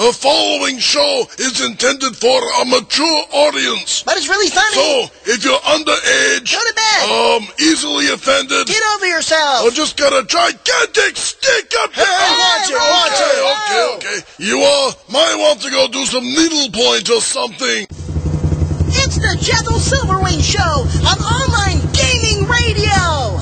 The following show is intended for a mature audience. But it's really funny. So, if you're underage, go to bed. Easily offended, get over yourself, or just got a gigantic stick up there. Watch it. Okay. You might want to go do some needlepoint or something. It's the Jethel Silverwing Show on online gaming radio.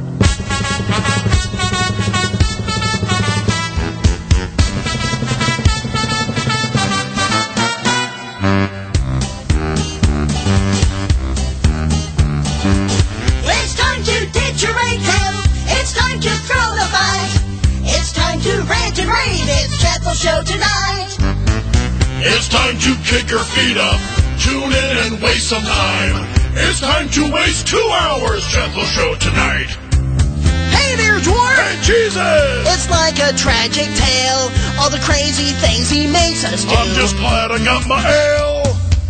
It's time to ditch your radio. It's time to throw the fight. It's time to rant and rave. It's Jethel Show tonight. It's time to kick your feet up. Tune in and waste some time. It's time to waste 2 hours, Jethel Show tonight. Hey there, Dwarf! Hey, Jesus! It's like a tragic tale, all the crazy things he makes us do. I'm just glad I got my ale.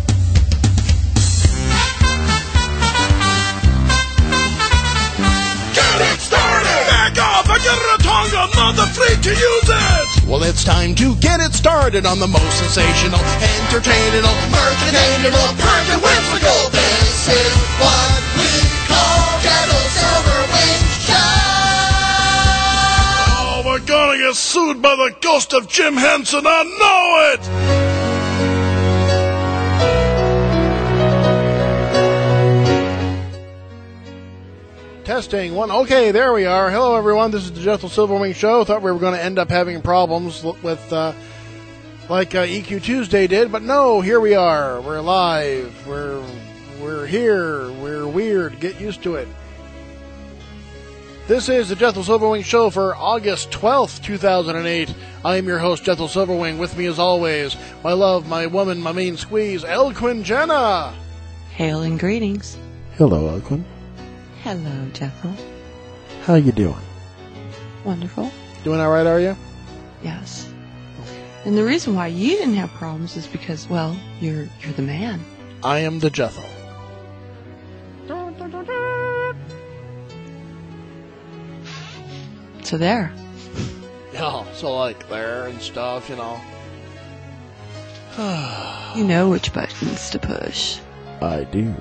Get it started! Back off! I get a tonga, I'm not free to use it! Well, it's time to get it started on the most sensational, entertaining, mercantile, perfect whimsical. This is what we call Jethel Silverwing Show. Oh, we're gonna get sued by the ghost of Jim Henson, I know it! Testing one. Okay, there we are. Hello, everyone. This is the Jethel Silverwing Show. Thought we were going to end up having problems with, like EQ Tuesday did, but no. Here we are. We're live. We're here. We're weird. Get used to it. This is the Jethel Silverwing Show for August 12th, 2008. I am your host, Jethel Silverwing. With me, as always, my love, my woman, my main squeeze, Elquin Jenna. Hail and greetings. Hello, Elquin. Hello, Jethel. How you doing? Wonderful. Doing all right, are you? Yes. And the reason why you didn't have problems is because, well, you're the man. I am the Jethel. So there. Yeah, so like there and stuff, you know. You know which buttons to push. I do.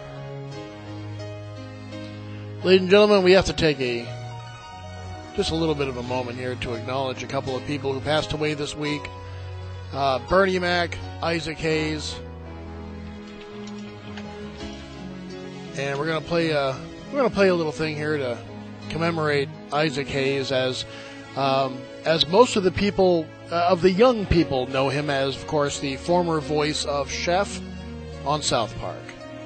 Ladies and gentlemen, we have to take just a little bit of a moment here to acknowledge a couple of people who passed away this week. Bernie Mac, Isaac Hayes, and we're gonna play a little thing here to commemorate Isaac Hayes, as most of the people of the young people know him as, of course, the former voice of Chef on South Park.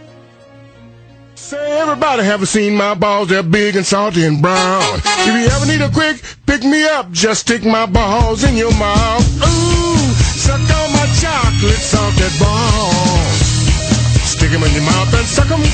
Say, everybody haven't seen my balls, they're big and salty and brown. If you ever need a quick pick-me-up, just stick my balls in your mouth. Ooh, suck on my chocolate salted balls. Stick them in your mouth and suck them.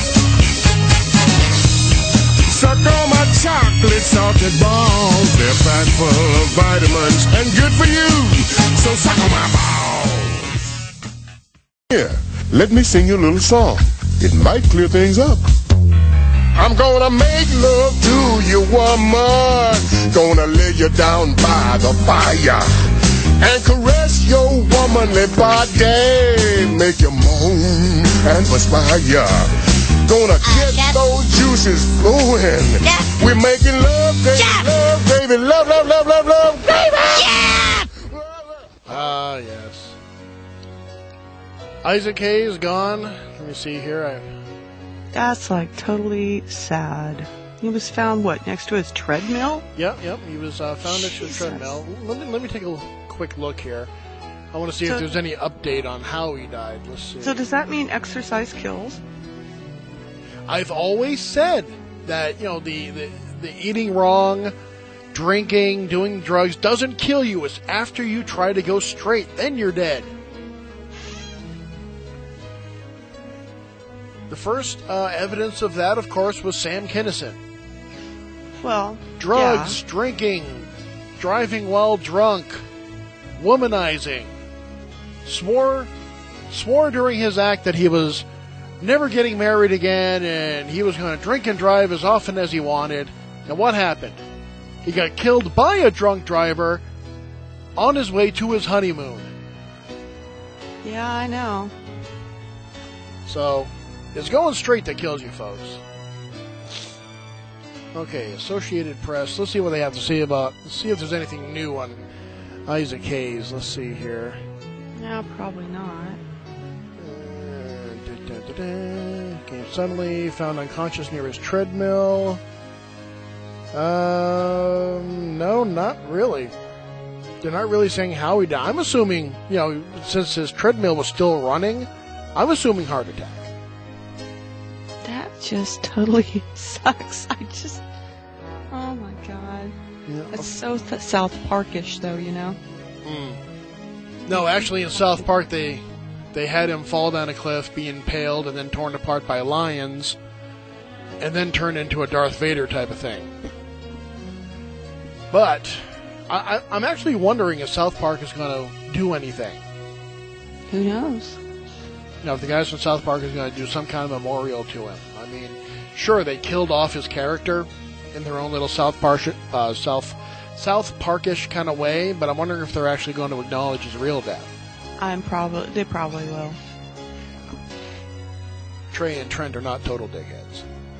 Suck on my chocolate salted balls. They're packed full of vitamins and good for you. So suck on my balls. Here, let me sing you a little song. It might clear things up. I'm gonna make love to you, woman. Gonna lay you down by the fire and caress your womanly body. Make you moan and perspire. Gonna get those juices flowing. We're making love, baby, love, baby, love, love, love, love, love, baby. Yeah! Ah, yes. Isaac Hayes gone. Let me see here. That's like totally sad. He was found, what, next to his treadmill? Yep. He was found next to a treadmill. Let me take a quick look here. I want to see if there's any update on how he died. Let's see. So does that mean exercise kills? I've always said that, you know, the eating wrong, drinking, doing drugs doesn't kill you. It's after you try to go straight, then you're dead. The first evidence of that, of course, was Sam Kinison. Well, drugs, yeah. Drinking, driving while drunk, womanizing. Swore during his act that he was never getting married again and he was going to drink and drive as often as he wanted. And what happened? He got killed by a drunk driver on his way to his honeymoon. Yeah, I know. So, it's going straight that kills you, folks. Okay, Associated Press. Let's see what they have to say see if there's anything new on Isaac Hayes. Let's see here. No, probably not. Came suddenly, found unconscious near his treadmill. No, not really. They're not really saying how he died. I'm assuming, since his treadmill was still running, I'm assuming heart attack. That just totally sucks. Oh my god. Yeah. It's so South Parkish, though, No, actually, in South Park, they had him fall down a cliff, be impaled, and then torn apart by lions, and then turn into a Darth Vader type of thing. But I'm actually wondering if South Park is going to do anything. Who knows? If the guys from South Park is going to do some kind of memorial to him. I mean, sure, they killed off his character in their own little South Parkish kind of way, but I'm wondering if they're actually going to acknowledge his real death. They probably will. Trey and Trent are not total dickheads.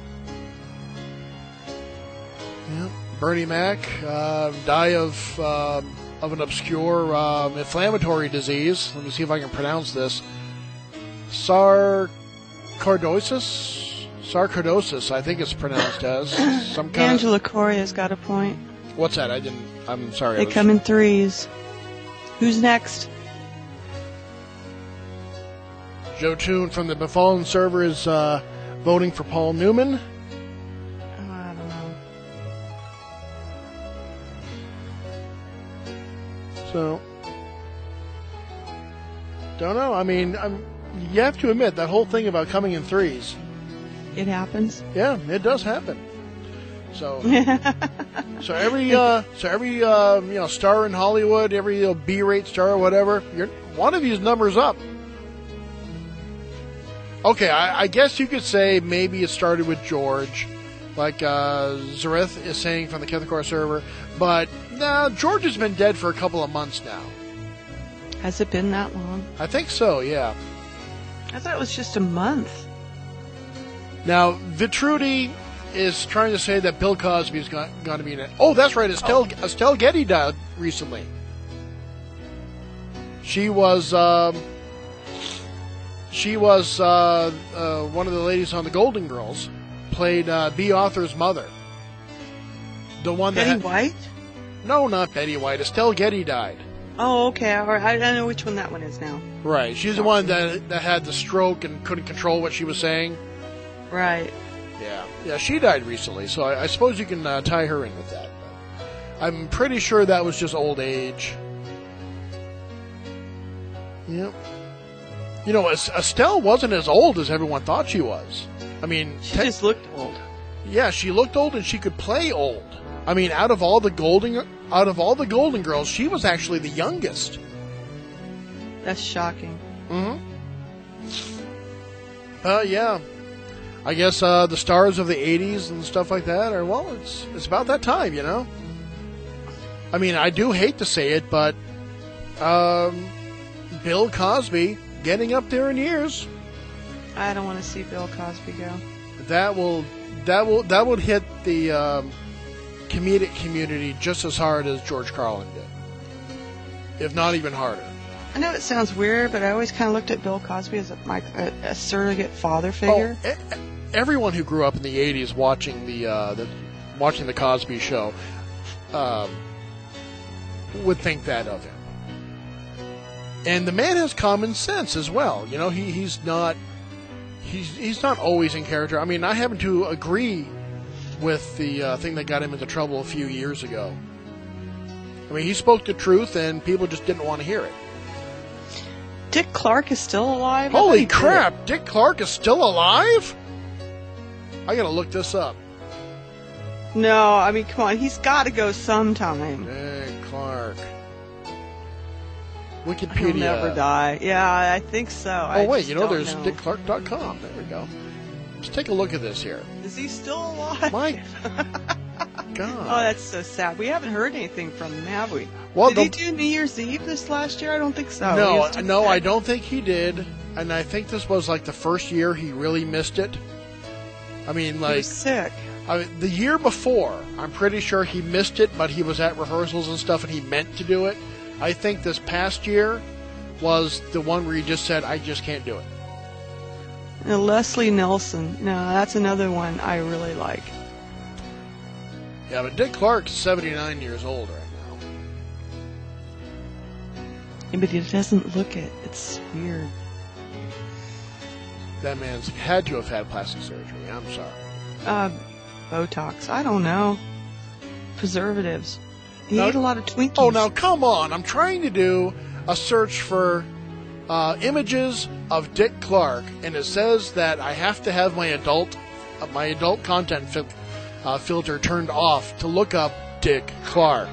Yeah. Bernie Mac die of an obscure inflammatory disease. Let me see if I can pronounce this. Sarcoidosis, I think it's pronounced as. Some kind Angela Correa's got a point. What's that? I'm sorry. They come in threes. Who's next? Joe Toon from the Befallen server is voting for Paul Newman. I don't know. So, don't know. I mean, you have to admit that whole thing about coming in threes. It happens. Yeah, it does happen. So, every star in Hollywood, every B-rate star or whatever, one of you's numbers up. Okay, I guess you could say maybe it started with George, like Zareth is saying from the Kethakor server, but George has been dead for a couple of months now. Has it been that long? I think so, yeah. I thought it was just a month. Now, Vitrudy is trying to say that Bill Cosby is going to be in it. Oh, that's right, Estelle Getty died recently. She was one of the ladies on the Golden Girls, played B. Arthur's mother. The one Betty White? No, not Betty White. Estelle Getty died. Oh, okay. I know which one that one is now. Right. She's the one that had the stroke and couldn't control what she was saying. Right. Yeah, she died recently, so I suppose you can tie her in with that. But I'm pretty sure that was just old age. Yep. Estelle wasn't as old as everyone thought she was. I mean, she just looked old. Yeah, she looked old and she could play old. I mean, out of all the Golden Girls, she was actually the youngest. That's shocking. Mm-hmm. Yeah. I guess the stars of the 80s and stuff like that are, well, it's about that time, I mean, I do hate to say it, but Bill Cosby getting up there in years. I don't want to see Bill Cosby go. That will hit the comedic community just as hard as George Carlin did, if not even harder. I know it sounds weird, but I always kind of looked at Bill Cosby as a surrogate father figure. Everyone who grew up in the 80s watching the Cosby Show would think that of him. And the man has common sense as well. He's not always in character. I mean, I happen to agree with the thing that got him into trouble a few years ago. I mean, he spoke the truth, and people just didn't want to hear it. Dick Clark is still alive? Holy crap! Dick Clark is still alive? I gotta look this up. No, I mean, come on. He's got to go sometime. Dick Clark. Wikipedia. He'll never die. Yeah, I think so. Oh, wait, there's dickclark.com. There we go. Let's take a look at this here. Is he still alive? God. Oh, that's so sad. We haven't heard anything from him, have we? Well, did he do New Year's Eve this last year? I don't think so. No, I don't think he did. And I think this was like the first year he really missed it. I mean, He like, was sick. the year before, I'm pretty sure he missed it, but he was at rehearsals and stuff and he meant to do it. I think this past year was the one where he just said, I just can't do it. Now, Leslie Nelson. No, that's another one I really like. Yeah, but Dick Clark's 79 years old right now. Yeah, but he doesn't look it. It's weird. That man's had to have had plastic surgery. I'm sorry. Botox. I don't know. Preservatives. He Now- ate a lot of Twinkies. Oh, now come on. I'm trying to do a search for images of Dick Clark, and it says that I have to have my adult content filter turned off to look up Dick Clark.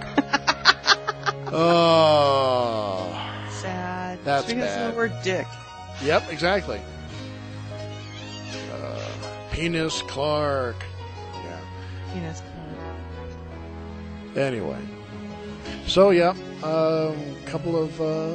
Oh. Sad. That's It's because bad. of the word dick. Yep, exactly. Penis Clark. Yeah. Penis. Anyway. So, yeah. Couple of...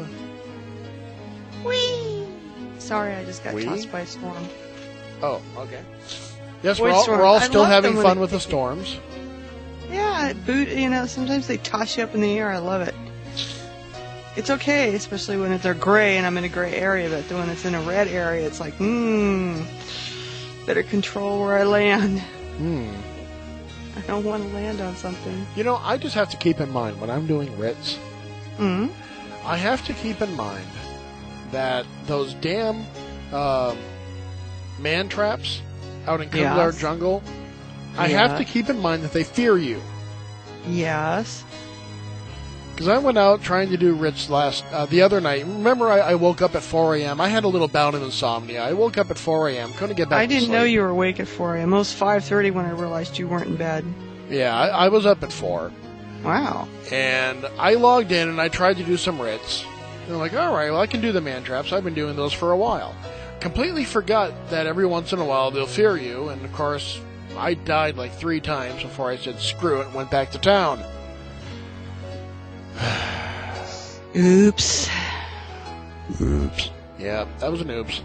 Whee! Sorry, I just got Wee? tossed by a storm. Oh, okay. Yes, Void storm. we're all I still love having them fun when with the storms. Yeah, sometimes they toss you up in the air. I love it. It's okay, especially when they're gray and I'm in a gray area, but when it's in a red area, it's like, better control where I land. I don't want to land on something. You know, I just have to keep in mind when I'm doing writs, I have to keep in mind that those damn man traps out in Kevlar Yes. Jungle, I have to keep in mind that they fear you. Yes. Because I went out trying to do writs the other night. Remember, I woke up at 4 a.m. I had a little bout of insomnia. I woke up at 4 a.m. Couldn't get back I to didn't sleep. know you were awake at 4 a.m. It was 5:30 when I realized you weren't in bed. Yeah, I was up at 4. Wow. And I logged in and I tried to do some writs. And I'm like, all right, well, I can do the man traps. I've been doing those for a while. Completely forgot that every once in a while they'll fear you. And, of course, I died like 3 times before I said screw it and went back to town. Oops. Oops. Yeah, that was an oops.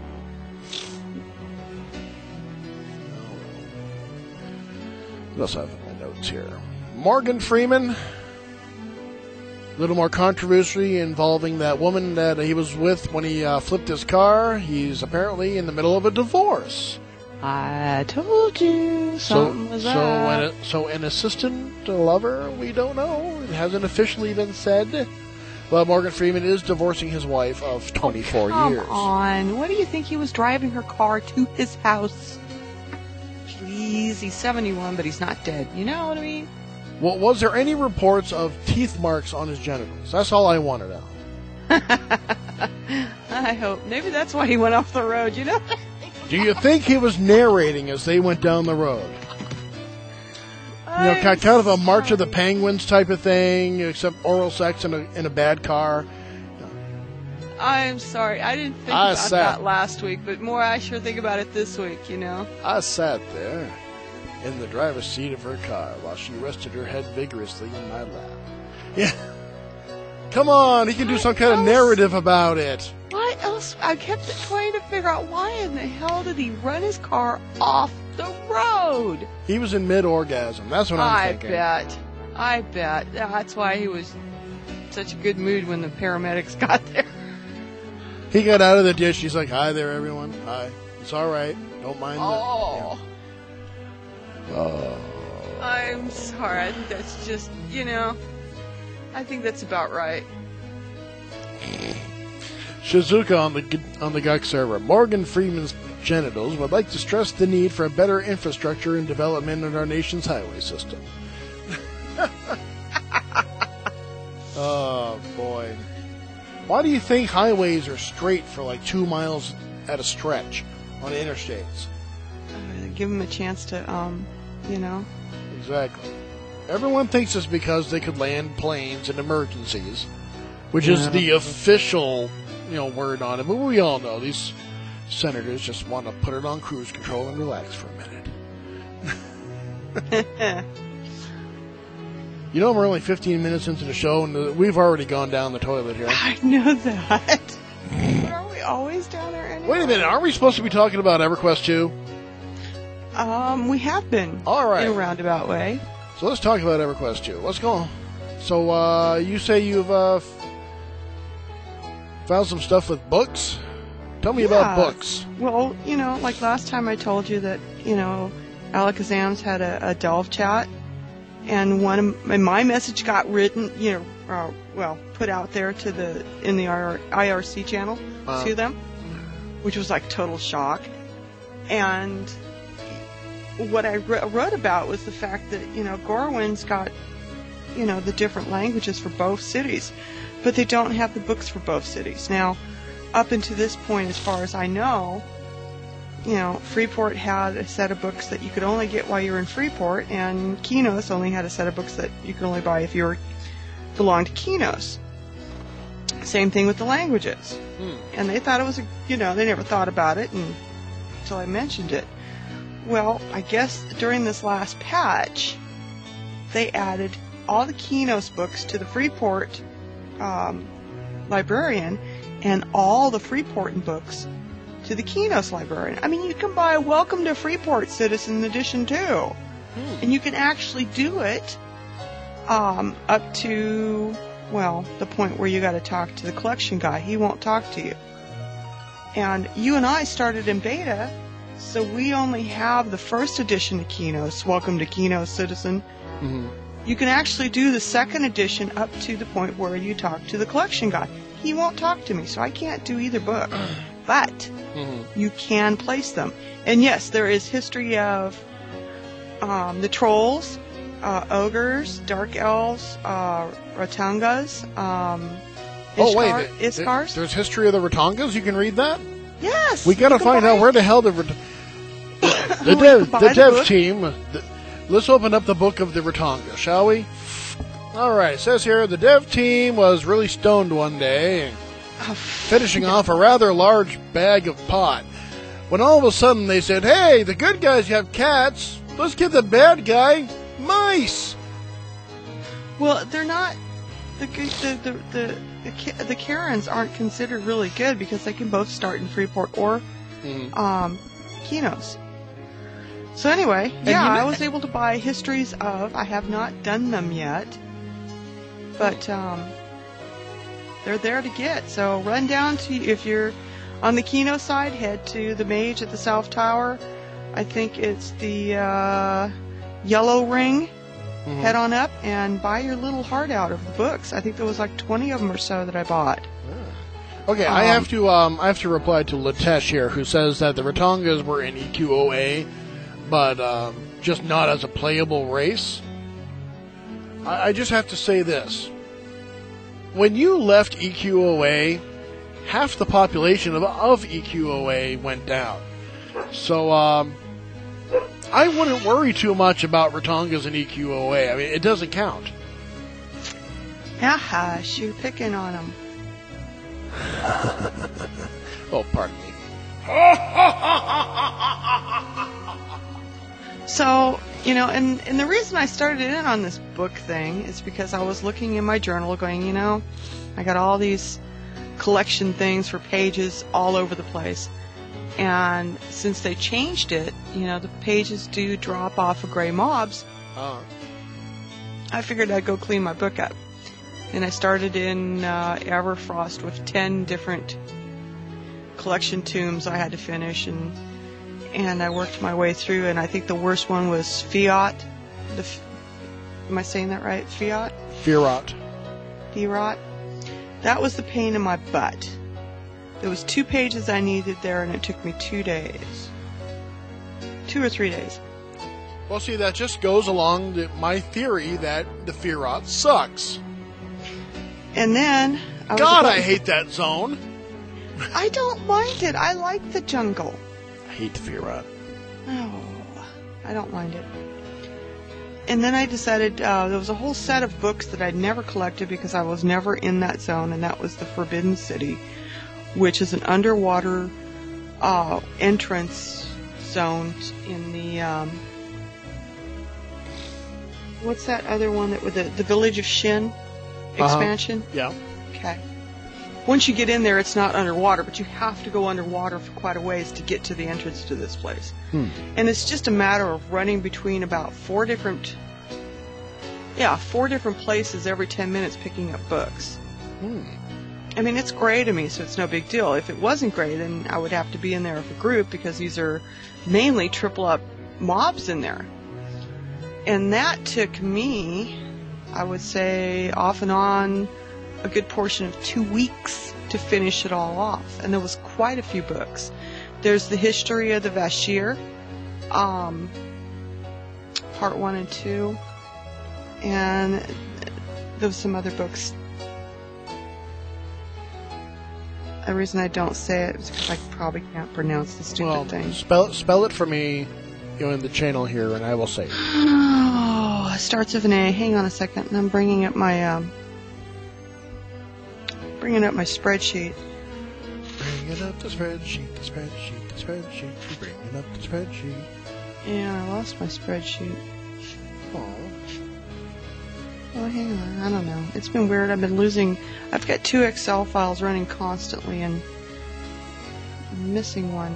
What else have in my notes here? Morgan Freeman. A little more controversy involving that woman that he was with when he flipped his car. He's apparently in the middle of a divorce. I told you something was up. So an assistant lover, we don't know. It hasn't officially been said. Well, Morgan Freeman is divorcing his wife of 24 years. Come on. What do you think he was driving her car to his house? Please, he's 71, but he's not dead. You know what I mean? Well, was there any reports of teeth marks on his genitals? That's all I want to know. I hope. Maybe that's why he went off the road, you know? Do you think he was narrating as they went down the road? You know, kind of a March of the Penguins type of thing, except oral sex in a bad car. I'm sorry. I didn't think about that last week, but more I sure think about it this week, you know? I sat there in the driver's seat of her car while she rested her head vigorously in my lap. Yeah. Come on, he can do some kind of narrative about it. What else? I kept trying to figure out why in the hell did he run his car off the road? He was in mid-orgasm. That's what I'm thinking. I bet. That's why he was in such a good mood when the paramedics got there. He got out of the ditch. He's like, hi there, everyone. Hi. It's all right. Don't mind Oh. Oh. I'm sorry. I think that's just, you know, I think that's about right. Shizuka on the GUC server. Morgan Freeman's genitals would like to stress the need for a better infrastructure and development in our nation's highway system. Oh, boy. Why do you think highways are straight for like 2 miles at a stretch on interstates? Give him a chance to, you know. Exactly. Everyone thinks it's because they could land planes in emergencies, which is the official, word on it. But we all know these senators just want to put it on cruise control and relax for a minute. You know, we're only 15 minutes into the show, and we've already gone down the toilet here. I know that. But are we always down there anyway? Wait a minute, aren't we supposed to be talking about EverQuest 2? We have been. All right. In a roundabout way. So let's talk about EverQuest 2. Let's go. So, you say you've found some stuff with books? Tell me about books. Well, you know, like last time I told you that, you know, Alakazam's had a Delve chat, and my message got written, you know, put out there in the IRC channel to them, which was like total shock. And what I wrote about was the fact that, you know, Gorwin's got, you know, the different languages for both cities, but they don't have the books for both cities. Now, up until this point, as far as I know, you know, Freeport had a set of books that you could only get while you were in Freeport, and Kinos only had a set of books that you could only buy if you belonged to Kinos. Same thing with the languages. And they thought it was, you know, they never thought about it until I mentioned it. Well, I guess during this last patch, they added all the Kinos books to the Freeport librarian, and all the Freeport books to the Kinos librarian. I mean, you can buy Welcome to Freeport Citizen Edition too. And you can actually do it up to, well, the point where you got to talk to the collection guy. He won't talk to you. And you and I started in beta, so we only have the first edition of Kinos, Welcome to Kinos Citizen. Mm-hmm. You can actually do the second edition up to the point where you talk to the collection guy. He won't talk to me, so I can't do either book. But you can place them. And yes, there is history of the trolls, ogres, dark elves, Ratangas, Iskars. There's history of the Ratangas? You can read that? Yes! We gotta find out where the hell the dev team... Let's open up the book of the Ratanga, shall we? Alright, it says here, the dev team was really stoned one day, finishing off a rather large bag of pot, when all of a sudden they said, hey, the good guys have cats, let's give the bad guy mice! Well, they're not... The Karens aren't considered really good because they can both start in Freeport or Kinos. So anyway, I was able to buy histories of... I have not done them yet, but they're there to get. So run down to... If you're on the Kino side, head to the Mage at the South Tower. I think it's the Yellow Ring. Head on up and buy your little heart out of the books. I think there was like 20 of them or so that I bought. Okay, I have to reply to Latesh here, who says that the Ratangas were in EQOA, but just not as a playable race. I just have to say this. When you left EQOA, half the population of EQOA went down. So, I wouldn't worry too much about Ratangas in EQOA. I mean, it doesn't count. Hush, you're picking on them. Oh, pardon me. So, you know, and the reason I started in on this book thing is because I was looking in my journal going, you know, I got all these collection things for pages all over the place. And since they changed it, you know, the pages do drop off of gray mobs. I figured I'd go clean my book up. And I started in Everfrost with 10 different collection tombs I had to finish, and I worked my way through, and I think the worst one was Fiat. Am I saying that right? Fiat? Firot. That was the pain in my butt. There was 2 pages I needed there, and it took me 2 days. 2 or 3 days. Well, see, that just goes along my theory that the Firot sucks. And then... I hate that zone. I don't mind it. I like the jungle. I hate the Firot. Oh, I don't mind it. And then I decided there was a whole set of books that I'd never collected because I was never in that zone, and that was the Forbidden City, which is an underwater entrance zone in the What's that other one that with the Village of Shin expansion? Yeah. Okay. Once you get in there, it's not underwater, but you have to go underwater for quite a ways to get to the entrance to this place. And it's just a matter of running between about four different places every 10 minutes picking up books. I mean, it's gray to me, so it's no big deal. If it wasn't gray, then I would have to be in there with a group because these are mainly triple up mobs in there. And that took me, I would say, off and on a good portion of 2 weeks to finish it all off. And there was quite a few books. There's the history of the Vashir, part 1 and 2, and there was some other books. The reason I don't say it is because I probably can't pronounce the stupid thing. Spell it for me, in the channel here, and I will say it. Oh, it starts with an A. Hang on a second, and I'm bringing up my spreadsheet. Bringing up the spreadsheet, bringing up the spreadsheet. Yeah, I lost my spreadsheet. Oh. Oh, hang on. I don't know. It's been weird. I've got 2 Excel files running constantly, and I'm missing one.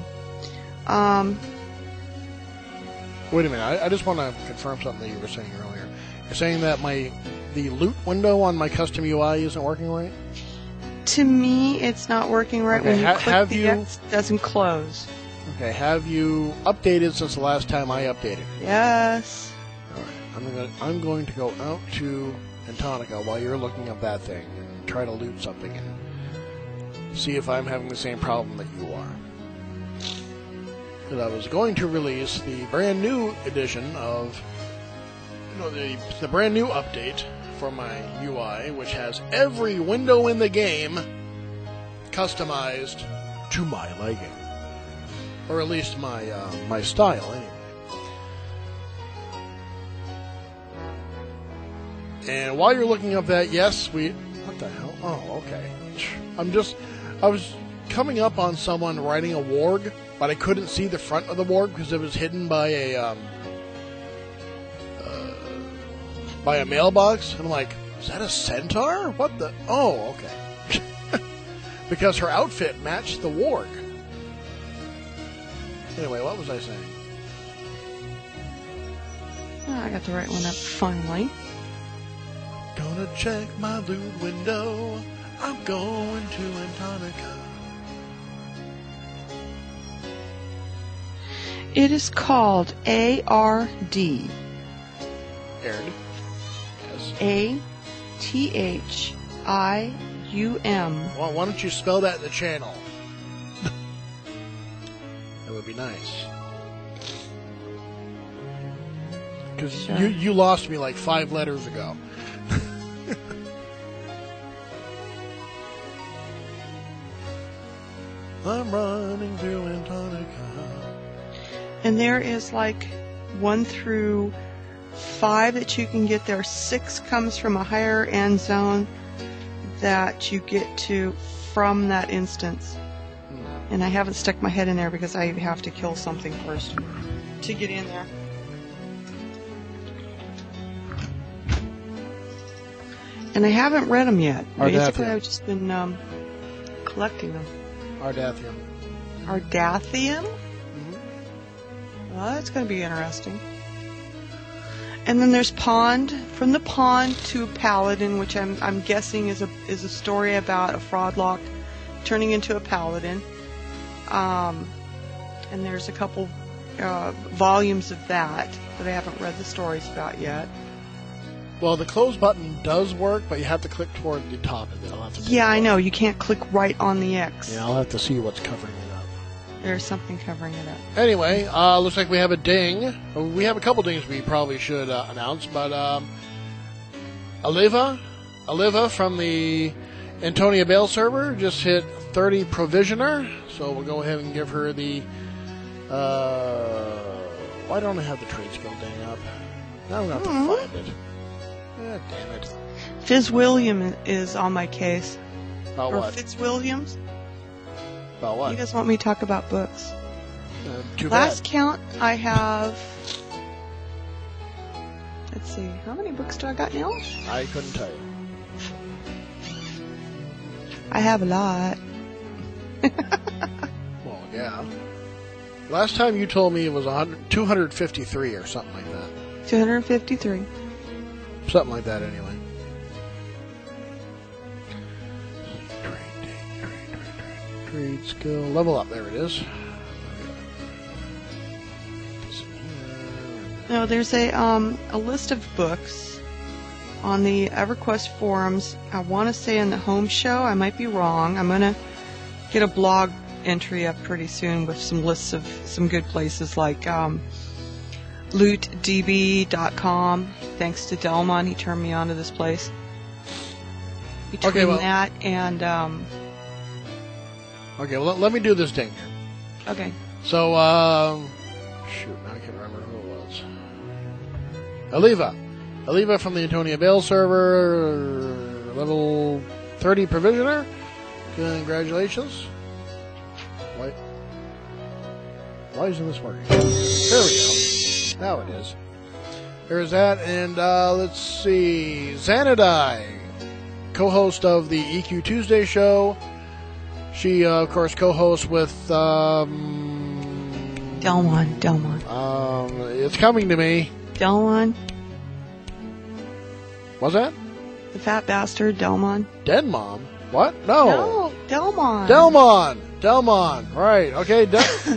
Wait a minute. I just want to confirm something that you were saying earlier. You're saying that the loot window on my custom UI isn't working right? To me, it's not working right. Okay, when you click the X, it doesn't close. Okay, have you updated since the last time I updated? Yes. Alright, I'm going to go out to Antonica while you're looking up that thing and try to loot something and see if I'm having the same problem that you are. Because I was going to release the brand new edition of, the brand new update for my UI, which has every window in the game customized to my liking. Or at least my style, anyway. And while you're looking up that, yes, what the hell? Oh, okay. I was coming up on someone riding a warg, but I couldn't see the front of the warg because it was hidden by a mailbox. And I'm like, is that a centaur? What the? Oh, okay. Because her outfit matched the warg. Anyway, what was I saying? Oh, I got the right one up finally. Gonna check my loot window. I'm going to Antonica. It is called ARD. Aaron. Yes. ATHIUM. Well, why don't you spell that in the channel? That would be nice. Because Sure. you lost me like 5 letters ago. I'm running to Antonica. And there is like 1 through 5 that you can get there. 6 comes from a higher end zone that you get to from that instance. And I haven't stuck my head in there because I have to kill something first to get in there. And I haven't read them yet. Basically, Ardathium. I've just been collecting them. Ardathium. Ardathium? Well, that's going to be interesting. And then there's Pond. From the Pond to Paladin, which I'm guessing is a story about a fraudlock turning into a paladin. And there's a couple volumes of that I haven't read the stories about yet. Well, the close button does work, but you have to click toward the top of it. I'll have to Yeah, I know. You can't click right on the X. Yeah, I'll have to see what's covering it up. There's something covering it up. Anyway, looks like we have a ding. We have a couple dings we probably should announce, but Aliva from the Antonia Bale server just hit 30 provisioner, so we'll go ahead and give her the... why don't I have the trade skill ding up? Now I'm going to have to find it. Ah, damn it. Fitzwilliam is on my case. About Or what? Fitzwilliams? About what? He doesn't want me to talk about books. Too Last bad. count, I have Let's see. How many books do I got now? I couldn't tell you. I have a lot. Well, yeah. Last time you told me it was 253 or something like that. 253. Something like that, anyway. Trade skill. Level up. There it is. No, there's a list of books on the EverQuest forums. I want to say in the home show. I might be wrong. I'm going to get a blog entry up pretty soon with some lists of some good places like lootdb.com. Thanks to Delmon, he turned me on to this place. Between that and... Okay, well, let me do this thing here. Okay. So, shoot, now I can't remember who it was. Aliva from the Antonia Bale server, level 30 provisioner. Congratulations. Why isn't this working? There we go. Now it is. There's that, and let's see. Xanadai, co-host of the EQ Tuesday show. She, of course, co-hosts with... Delmon. It's coming to me. Delmon. What's that? The fat bastard, Delmon. Denmon? What? No, Delmon. Delmon. Right, okay.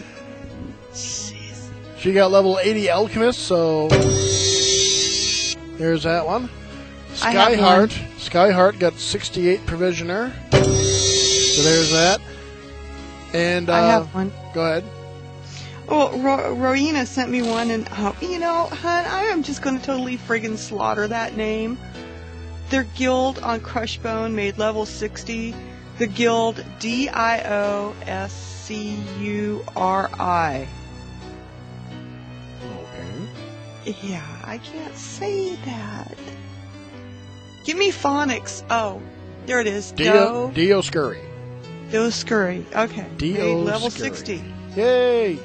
Jeez. She got level 80 alchemist, so... There's that one. Skyheart got 68 provisioner. So there's that. And I have one. Go ahead. Well, Rowena sent me one, and hon, I am just going to totally friggin' slaughter that name. Their guild on Crushbone made level 60. The guild DIOSCURI. Okay. Yeah, I can't say that. Give me phonics. Oh, there it is. Dioscurry. Dioscurry. Okay. Made level 60. Yay!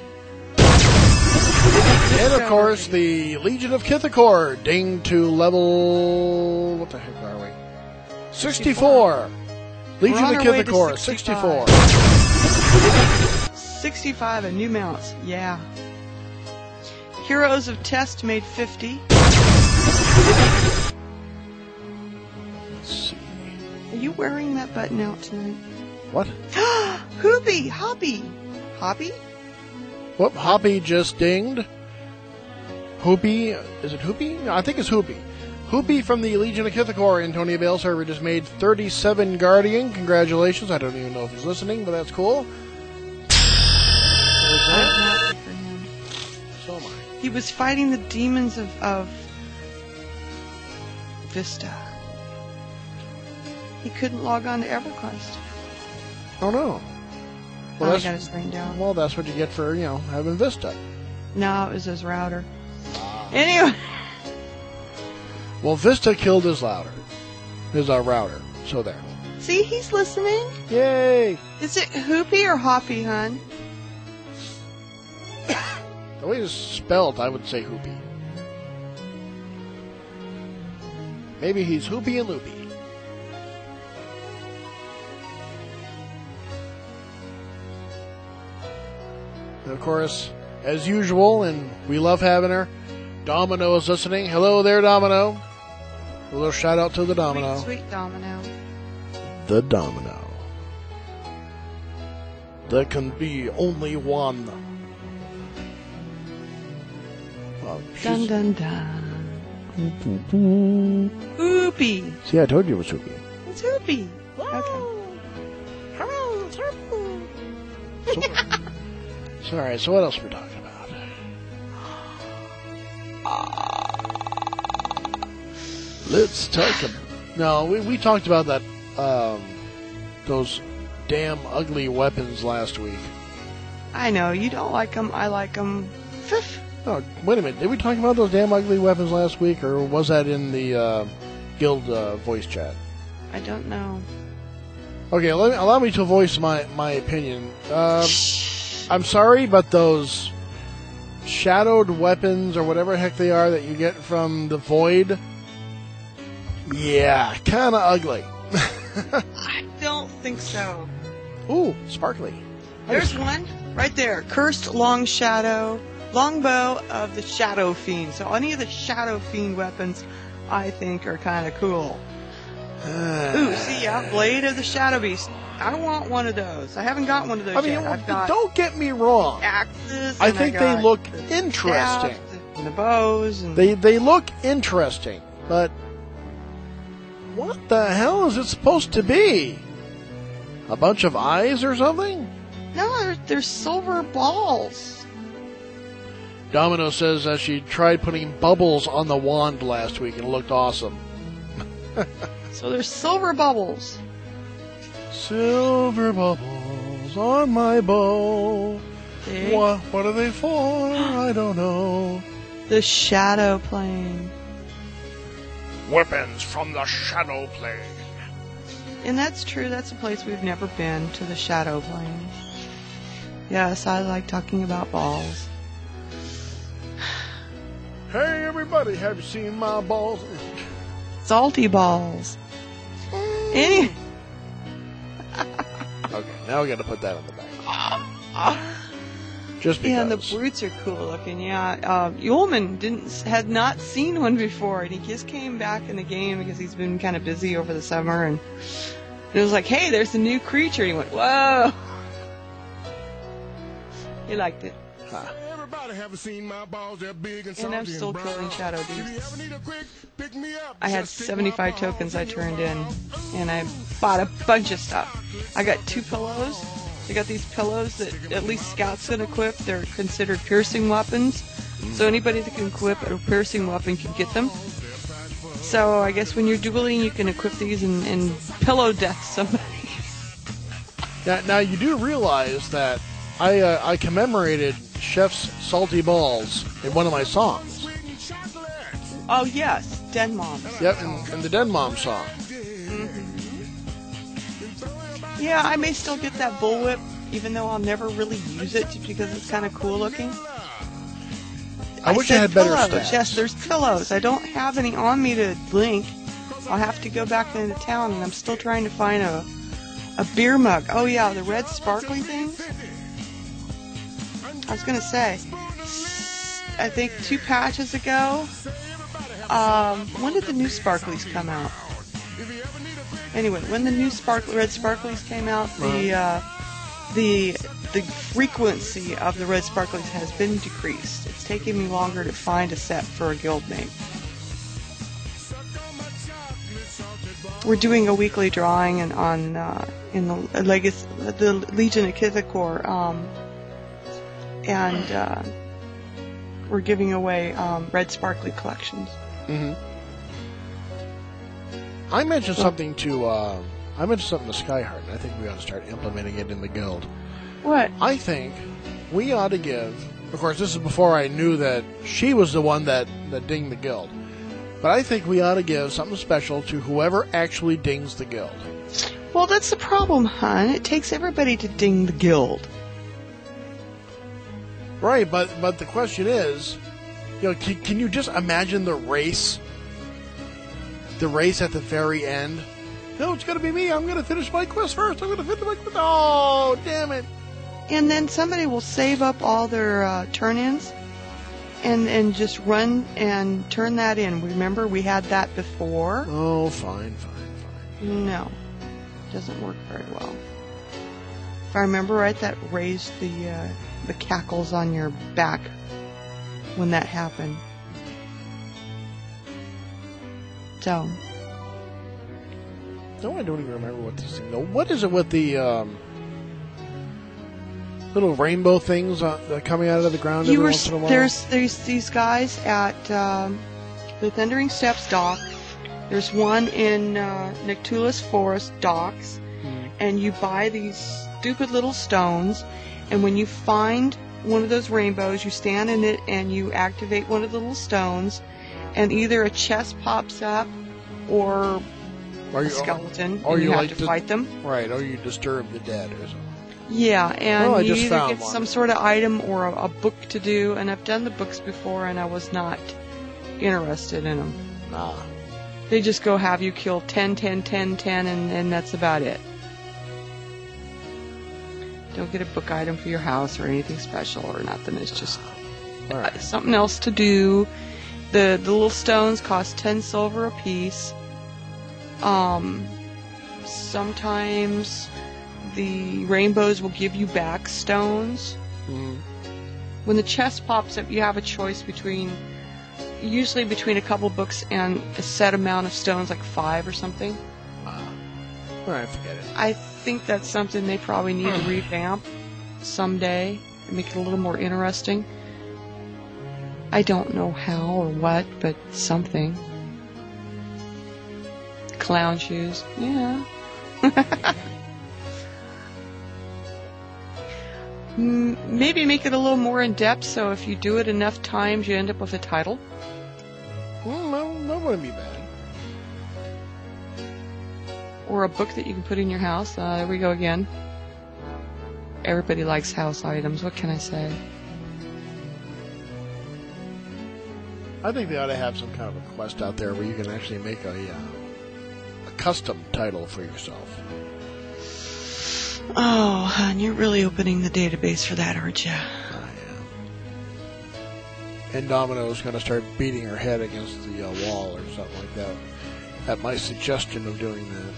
And of course, the Legion of Kithakor dinged to level... What the heck are we? 64! Legion of Kithakor, 64. 65, and new mounts. Yeah. Heroes of Test made 50. Let's see. Are you wearing that button out tonight? What? Hoopy! Hoppy! Whoop, Hoppy just dinged. Hoopy, is it Hoopy? No, I think it's Hoopy. Hoopy from the Legion of Kithakor Antonia Bale server just made 37 Guardian. Congratulations. I don't even know if he's listening, but that's cool. I'm happy for him. So am I. He was fighting the demons of Vista. He couldn't log on to EverQuest. Oh, no. Well, I got his brain down. Well, that's what you get for, having Vista. No, it was his router. Anyway. Well, Vista killed his router. So there. See, he's listening. Yay! Is it Hoopy or Hoppy, hon? The way it's spelled, I would say Hoopy. Maybe he's Hoopy and Loopy. And of course, as usual, and we love having her, Domino is listening. Hello there, Domino. A little shout out to the Domino. Sweet Domino. The Domino. There can be only one. Well, Dun dun dun. Hoopy. See, I told you it was Hoopy. It's Hoopy. Okay. So, alright, so what else are we talking about? Let's talk about... No, we talked about that, those damn ugly weapons last week. I know, you don't like them, I like them. Oh, wait a minute, did we talk about those damn ugly weapons last week, or was that in the guild voice chat? I don't know. Okay, allow me to voice my opinion. I'm sorry, but those shadowed weapons or whatever the heck they are that you get from the Void. Yeah, kind of ugly. I don't think so. Ooh, sparkly. There's one right there. Cursed longbow of the Shadow Fiend. So any of the Shadow Fiend weapons, I think, are kind of cool. Ooh, see, yeah, Blade of the Shadow Beast. I want one of those. I haven't got one of those yet. I've got don't get me wrong. axes. I and think got they look the interesting. staffs and the bows. And They look interesting, but what the hell is it supposed to be? A bunch of eyes or something? no, they're silver balls. Domino says that she tried putting bubbles on the wand last week and it looked awesome. So they're silver bubbles. Silver bubbles on my bow. See? What are they for? I don't know. The Shadow Plane. Weapons from the Shadow Plane. And that's true. That's a place we've never been, to the Shadow Plane. Yes, I like talking about balls. Hey everybody, have you seen my balls? Salty balls. Any... Okay, now we got to put that on the back. Just because. Yeah, and the brutes are cool looking. Yeah, Ullman had not seen one before, and he just came back in the game because he's been kind of busy over the summer, and it was like, hey, there's a new creature. And he went, whoa. He liked it. Everybody haven't seen my balls. They're big and And I'm salty still and brown. killing shadow If you beasts. ever need a quick pick me up, I had just stick 75 my tokens balls I turned in, and I bought a bunch of stuff. I got 2 pillows. I got these pillows that at least scouts can equip. They're considered piercing weapons, so anybody that can equip a piercing weapon can get them. So I guess when you're dueling, you can equip these and pillow death somebody. Now you do realize that I commemorated Chef's salty balls in one of my songs. Oh yes, Den Moms. Yep, in the Den Mom song. Yeah, I may still get that bullwhip, even though I'll never really use it just because it's kind of cool looking. I wish I said had better pillows. stats. Yes, there's pillows. I don't have any on me to link. I'll have to go back into town, and I'm still trying to find a beer mug. Oh yeah, the red sparkly things. I was gonna say, I think 2 patches ago. When did the new sparklies come out? Anyway, when the new red sparklies came out, the frequency of the red sparklies has been decreased. It's taking me longer to find a set for a guild name. We're doing a weekly drawing in the Legacy, the Legion of Kithakor, and we're giving away red sparkly collections. Mm-hmm. I mentioned something to Skyheart, and I think we ought to start implementing it in the guild. What? I think we ought to give. Of course, this is before I knew that she was the one that dinged the guild. But I think we ought to give something special to whoever actually dings the guild. Well, that's the problem, hon. It takes everybody to ding the guild. Right, but the question is, can you just imagine the race? The race at the very end? No, it's going to be me. I'm going to finish my quest first. I'm going to finish my quest. Oh, damn it. And then somebody will save up all their turn-ins and just run and turn that in. Remember, we had that before. Oh, fine. No, doesn't work very well. If I remember right, that raised the cackles on your back when that happened. So. No, I don't even remember what this thing. No, what is it with the little rainbow things coming out of the ground every once in a while? There's these guys at the Thundering Steps dock. There's one in Nectulus Forest docks, and you buy these stupid little stones, and when you find one of those rainbows, you stand in it and you activate one of the little stones, and either a chest pops up or a skeleton, and you have to fight them. Right, or you disturb the dead or something. Yeah, and Well, I you just either found get one. some sort of item or a book to do, and I've done the books before, and I was not interested in them. Nah. They just go have you kill 10, 10, 10, 10, and that's about it. Don't get a book item for your house or anything special or nothing. It's just All right. something else to do. The little stones cost 10 silver a piece. Sometimes the rainbows will give you back stones. Mhm. When the chest pops up, you have a choice usually between a couple books and a set amount of stones, like 5 or something. All right, forget it. I think that's something they probably need to revamp someday and make it a little more interesting. I don't know how or what, but something. Clown shoes. Yeah. Maybe make it a little more in-depth, so if you do it enough times, you end up with a title. That wouldn't be bad. Or a book that you can put in your house. There we go again. Everybody likes house items. What can I say? I think they ought to have some kind of a quest out there where you can actually make a custom title for yourself. Oh, hon, you're really opening the database for that, aren't you? I am. And Domino's going to start beating her head against the wall or something like that at my suggestion of doing that.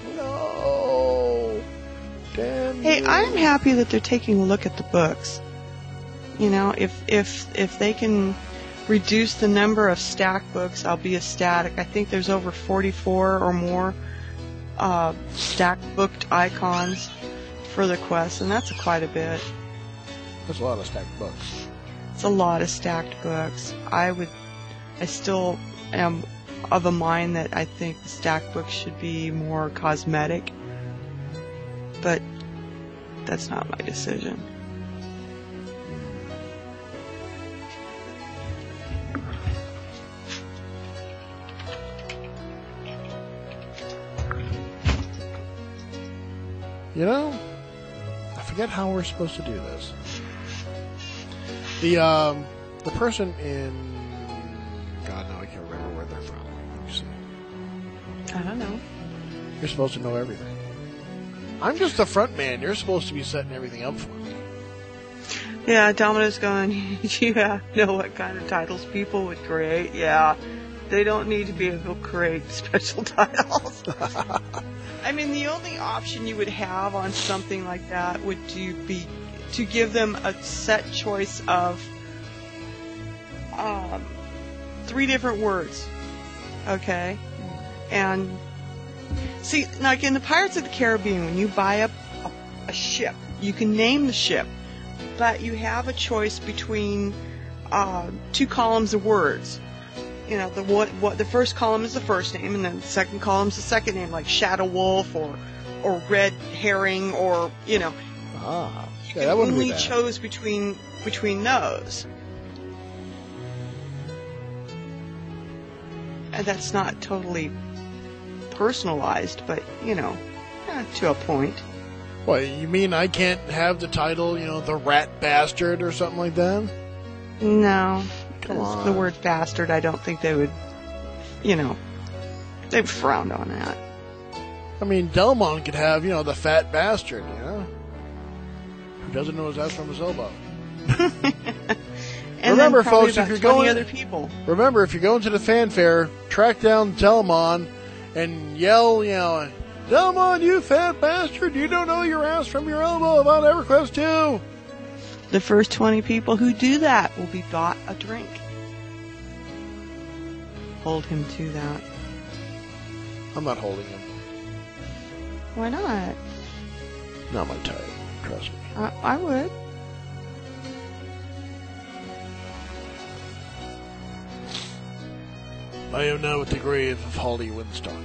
No! Damn Hey, you. I'm happy that they're taking a look at the books. You know, if they can reduce the number of stacked books, I'll be ecstatic. I think there's over 44 or more stacked booked icons for the quest, and that's quite a bit. That's a lot of stacked books. It's a lot of stacked books. I still am of a mind that I think the stacked books should be more cosmetic, but that's not my decision. You know, I forget how we're supposed to do this. The person in... God, no, I can't remember where they're from. Let me see. I don't know. You're supposed to know everything. I'm just the front man. You're supposed to be setting everything up for me. Yeah, Domino's going, yeah, know what kind of titles people would create. Yeah, they don't need to be able to create special titles. I mean, the only option you would have on something like that would be to give them a set choice of 3 different words. Okay? And see, like in the Pirates of the Caribbean, when you buy a ship, you can name the ship, but you have a choice between 2 columns of words. You know, the first column is the first name, and then the second column is the second name, like Shadow Wolf or Red Herring, or you know. Ah, You yeah, that wouldn't be only bad. chose between those, and that's not totally personalized, but you know, to a point. What, you mean I can't have the title, you know, the Rat Bastard or something like that? No, Come 'cause on. the word bastard, I don't think they would, they've frowned on that. I mean, Delmon could have, you know, the Fat Bastard, you know? Who doesn't know his ass from his elbow? And Remember, then probably folks, if about you're 20 going- other people. Remember, if you're going to the fanfare, track down Delmon and yell, you know, Delmon, you fat bastard, you don't know your ass from your elbow about EverQuest 2. The first 20 people who do that will be bought a drink. Hold him to that. I'm not holding him. Why not? Not my type. Trust me. I would. I am now at the grave of Holly Windstalker.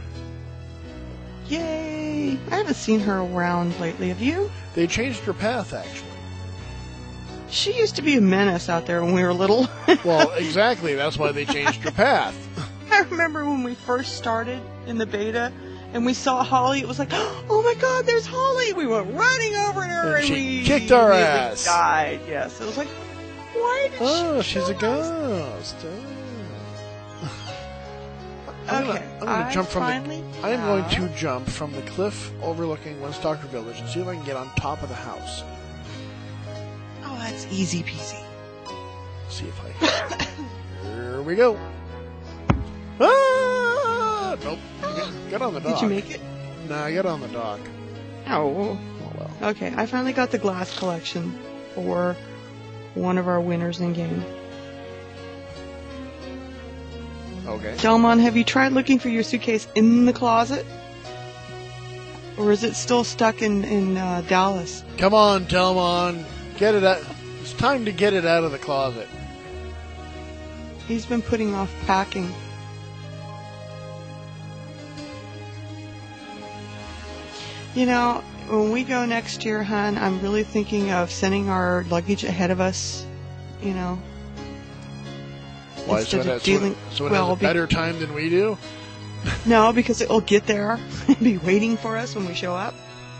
Yay! I haven't seen her around lately. Have you? They changed her path, actually. She used to be a menace out there when we were little. Well, exactly. That's why they changed her path. I remember when we first started in the beta, and we saw Holly. It was like, oh my God, there's Holly! We went running over to her, And and she we kicked our immediately ass. died. Yes, it was like, why did Oh, she? she's a kill us? ghost. Oh. I'm Okay, gonna jump from finally I am going to have- jump from the cliff overlooking Wenstalker Village and see if I can get on top of the house. Oh, that's easy peasy. See if I can. Here we go. Ah! Nope. Get on the dock. Did you make it? Nah, get on the dock. Oh. Oh well. Okay, I finally got the glass collection for one of our winners in game. Okay. Delmon, have you tried looking for your suitcase in the closet? Or is it still stuck in Dallas? Come on, Telmon. Get it out. It's time to get it out of the closet. He's been putting off packing. You know, when we go next year, hon, I'm really thinking of sending our luggage ahead of us, you know. Why? Instead of So dealing- it well, has a better time than we do? No, because it will get there and be waiting for us when we show up.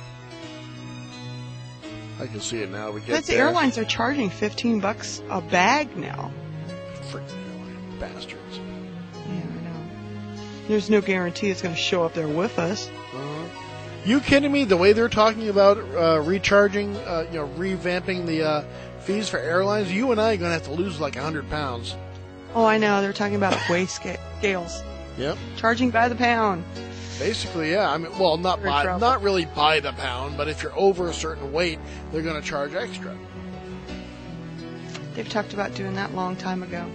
I can see it now. We get Because the there. airlines are charging $15 a bag now. Freaking airline bastards. Yeah, I know. There's no guarantee it's going to show up there with us. You kidding me? The way they're talking about recharging, revamping the fees for airlines, you and I are going to have to lose like 100 pounds. Oh, I know. They're talking about weight scales. Yep. Charging by the pound. Basically, yeah. I mean, well, not You're in trouble. not really by the pound, but if you're over a certain weight, they're going to charge extra. They've talked about doing that a long time ago.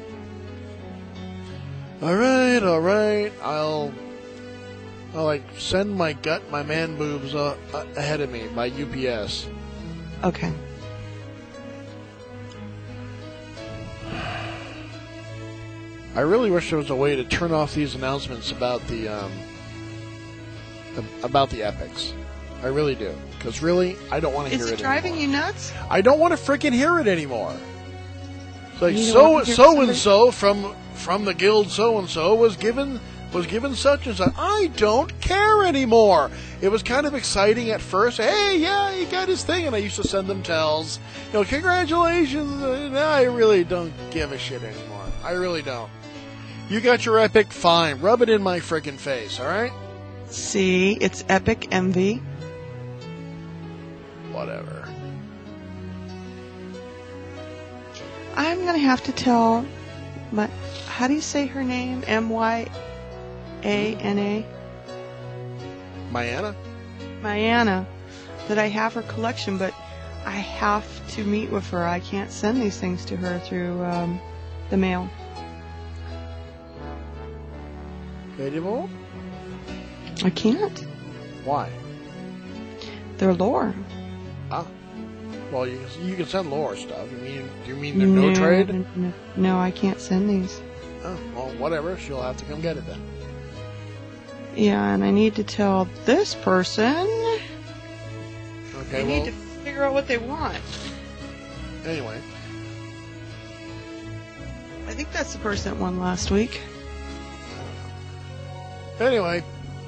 All right. I'll like send my man boobs ahead of me by UPS. Okay. I really wish there was a way to turn off these announcements about the epics. I really do, because really, I don't want to hear Is it it driving anymore. you nuts? I don't want to freaking hear it anymore. It's like You don't want to hear so and so from the guild so and so was given such and such. I don't care anymore. It was kind of exciting at first. Hey, yeah, he got his thing, and I used to send them tells. Congratulations. Now I really don't give a shit anymore. I really don't. You got your epic, fine. Rub it in my freaking face, all right? See, it's Epic MV. Whatever. I'm going to have to tell how do you say her name? Myana? Mayana? Myana. That I have her collection, but I have to meet with her. I can't send these things to her through the mail. Credible? I can't. Why? They're lore. Ah. Well, you can send lore stuff. Do you mean they're no trade? No, I can't send these. Oh, well, whatever. She'll have to come get it then. Yeah, and I need to tell this person. Okay, I need to figure out what they want. anyway. I think that's the person that won last week. Anyway.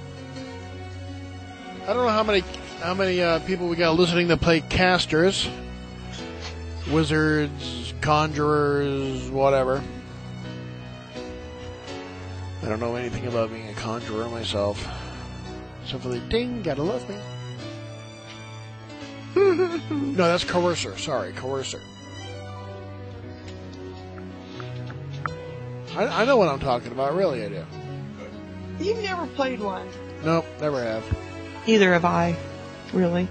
I don't know how many people we got listening that play casters. Wizards, conjurers, whatever. I don't know anything about being a conjurer myself. Except for the ding, gotta love me. No, that's coercer. Sorry, coercer. I know what I'm talking about, really I do. You've never played one. Nope, never have. Either have I, really.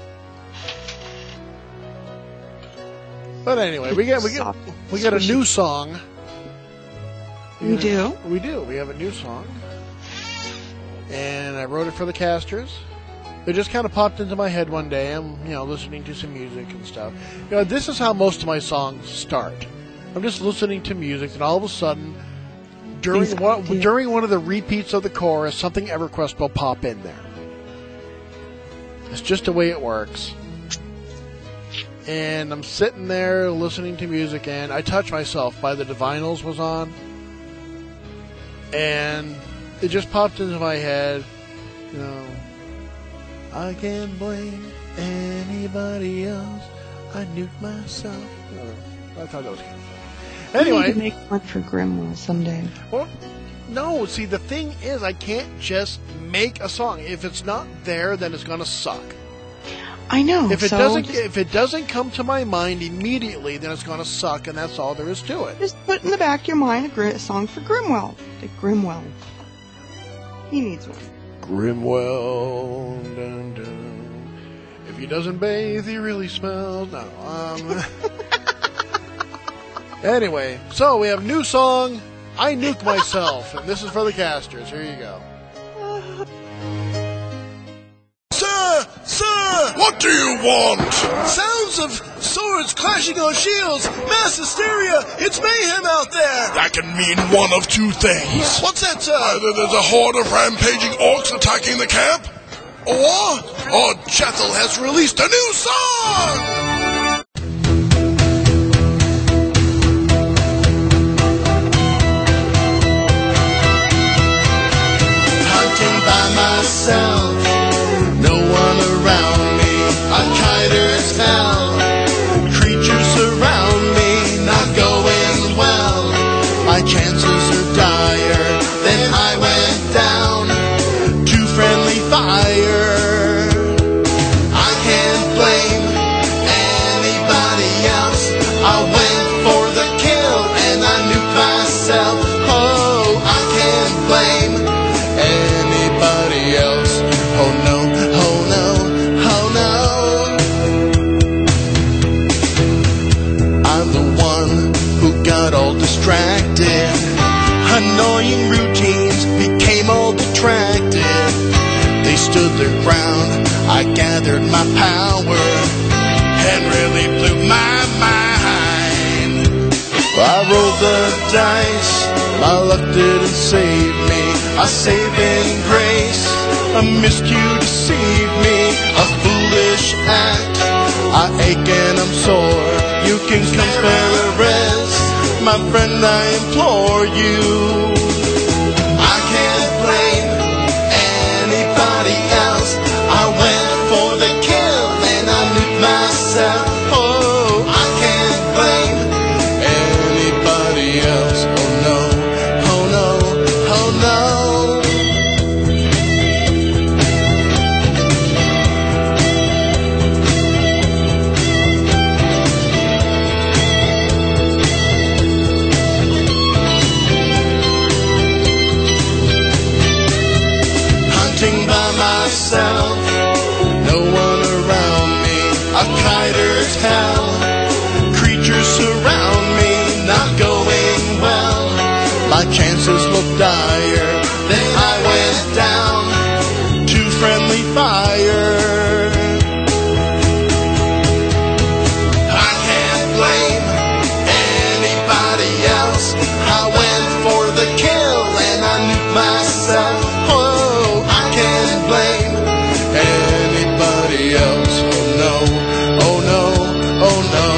But anyway, we got a new song. We do? We do. We have a new song. And I wrote it for the casters. It just kind of popped into my head one day. I'm, listening to some music and stuff. This is how most of my songs start. I'm just listening to music, and all of a sudden, during one of the repeats of the chorus, something EverQuest will pop in there. It's just the way it works. And I'm sitting there listening to music, and I Touch Myself by the Divinals was on. And it just popped into my head. No. I can't blame anybody else. I nuked myself. I thought that was kind of fun. We need Anyway. to make one for Grimwell someday. Well, no, see, the thing is, I can't just make a song. If it's not there, then it's gonna suck. I know. If it so doesn't come to my mind immediately, then it's gonna suck, and that's all there is to it. just put in the back of your mind a song for Grimwell. Grimwell. He needs one. Grimwell, dun, dun. If he doesn't bathe, he really smells. No. Anyway, so we have new song, I Nuke Myself, and this is for the casters. Here you go. Sir, what do you want? Sounds of swords clashing on shields, mass hysteria, it's mayhem out there. That can mean one of two things. What's that, sir? Either there's a horde of rampaging orcs attacking the camp, or Jethel has released a new song! Myself, no one around me, a kiter as hell. Creatures surround me, not going well. My chances are dire, then I went down to friendly fire. I can't blame anybody else. I went for the kill and I nuked myself. Oh, I can't blame anybody else. Oh no, oh no, oh no. I'm the one who got all distracted. Annoying routines became all detracted. They stood their ground, I gathered my power and really blew my mind. I rolled the dice, my luck didn't save me. A saving grace, a miscue deceived me, a foolish act. I ache and I'm sore, you can come spare a rest. My friend, I implore you. I can't blame anybody else. I went for the kill and I nuked myself. Oh, I can't blame anybody else. Oh no, oh no, oh no. Hunting by myself, no one around me, a kiter's hell. Creatures surround me, not going well. My chances look dire, then I went down to friendly fire. I can't blame anybody else. I went for the kill and I nuked myself. Oh, I can't blame anybody else. Oh no, oh no, oh no.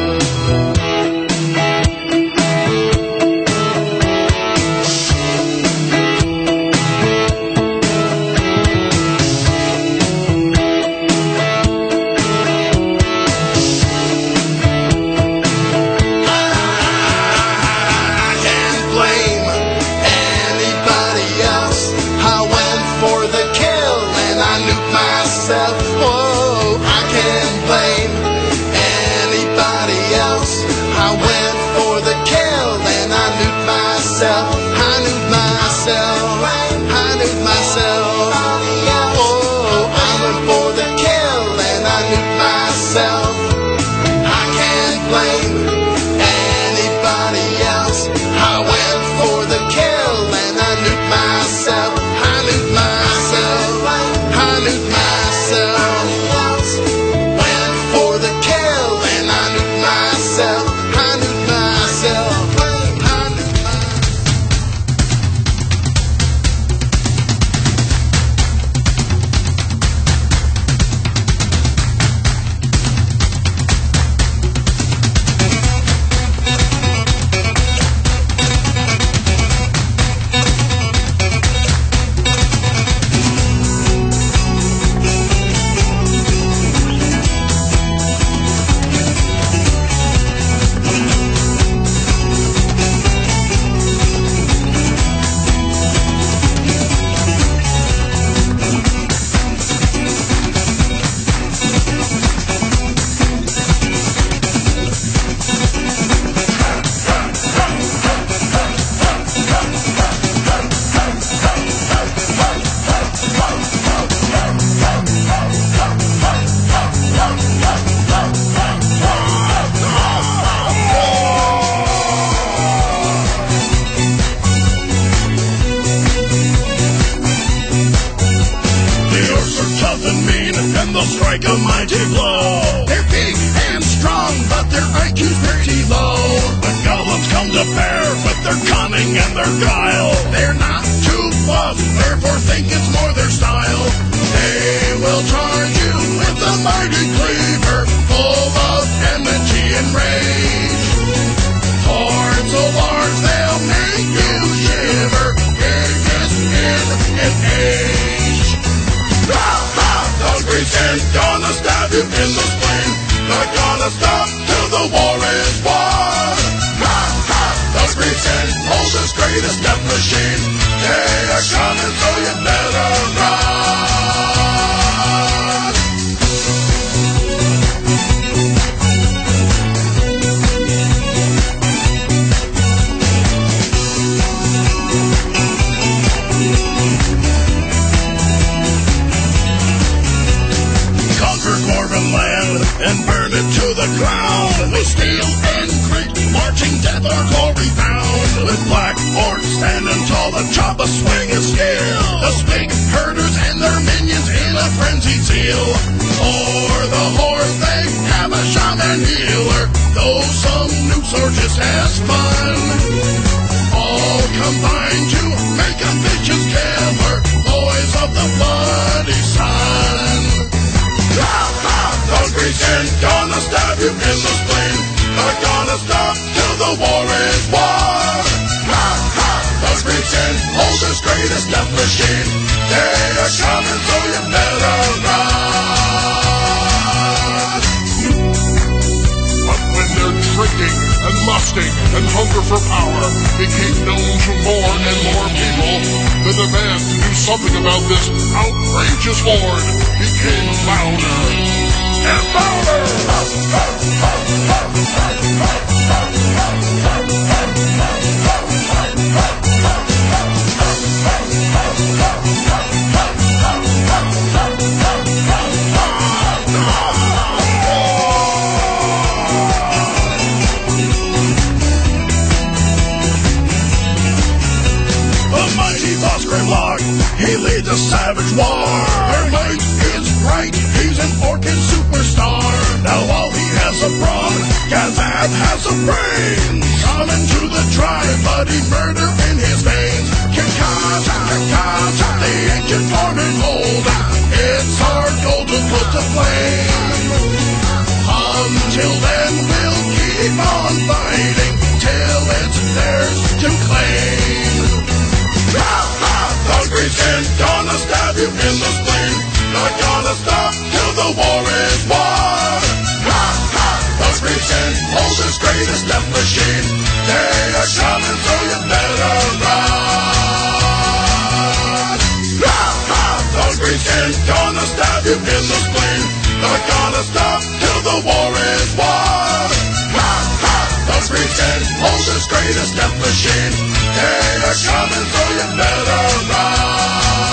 I can't blame anybody else. I went for the kill and I nuked myself. Oh, I can't blame anybody else. I went for the kill and I nuked myself. I nuked myself. I nuked myself. Oh, I went for the kill and I nuked myself. I can't blame anybody else. I went for the kill and I nuked myself. I nuked myself. I nuked myself. Went for the kill and I nuked myself. I nuked myself. I nuked myself. strike a mighty blow. They're big and strong, but their IQ's pretty low. When goblins come to bear with their cunning and their guile, they're not too buff, therefore think it's more their style. They will charge you with a mighty cleaver, full of enmity and rage. Horns so large they'll make you shiver, biggest in age. Those grease ain't gonna stab you in the spleen, not gonna stop till the war is won. Those grease ain't Holden's greatest death machine, they are coming so you better run. And burn it to the ground with steel and creek, marching death or glory bound. With black orcs standing tall, the chop a swing of steel. The big herders and their minions in a frenzied zeal. For the horse they have a shaman healer, though some nukes or just has fun. All combined to make a vicious killer, boys of the bloody sun. Those grease ain't gonna stab you in the spleen, not gonna stop till the war is won. Those grease ain't Holden's greatest death machine, they are coming so you better run. But when their drinking and lusting and hunger for power became known to more and more people, the demand to do something about this outrageous horde became louder and louder. The mighty boss Grimlock, he leads a savage war. Their might is bright, he's an Orcish superstar. Now all he has a brawn, Gazad has a brain. Coming to the tribe, bloody murder in his veins. Kakata, Kakata, the ancient farming hold. It's our goal to put to flame. Until then we'll keep on fighting, till it's theirs to claim. Those grease ain't gonna stab you in the spleen, not gonna stop till the war is won. Those grease ain't Holden's greatest death machine, they are coming so you better run. Those grease ain't gonna stab you in the spleen, not gonna stop till the war is won. Those grease ain't Holden's greatest death machine, they are coming so you better run.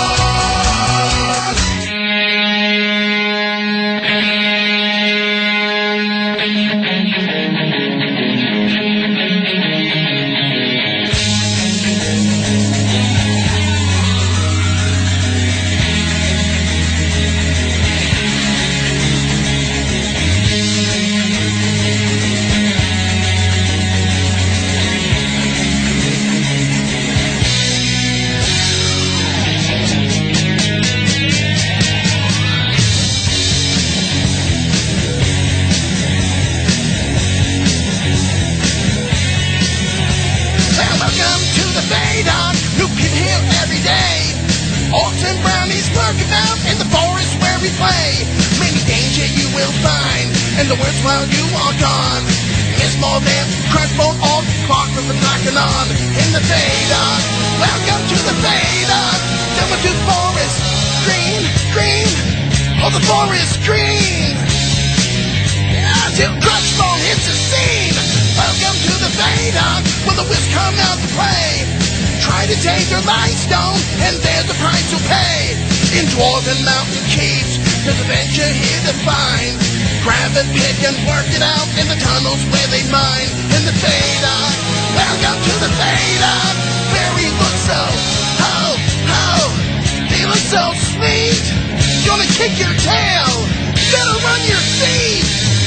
Orcs and brownies lurking out in the forest where we play. Many danger you will find, and the worst while you are gone. Miss more than crunchbone orc, clock with the knocking on. In the Vader, welcome to the Vader. Down to the forest, green, green, oh the forest green. Yeah, till crunchbone hits the scene. Welcome to the Vader, where the whips come out to play. Try to take their limestone, and there's a price to pay. In dwarven mountain caves, there's adventure here to find. Grab and pick and work it out in the tunnels where they mine. In the Vader, welcome to the Vader. Barry looks so, he looks so sweet. Gonna kick your tail. better run your seed.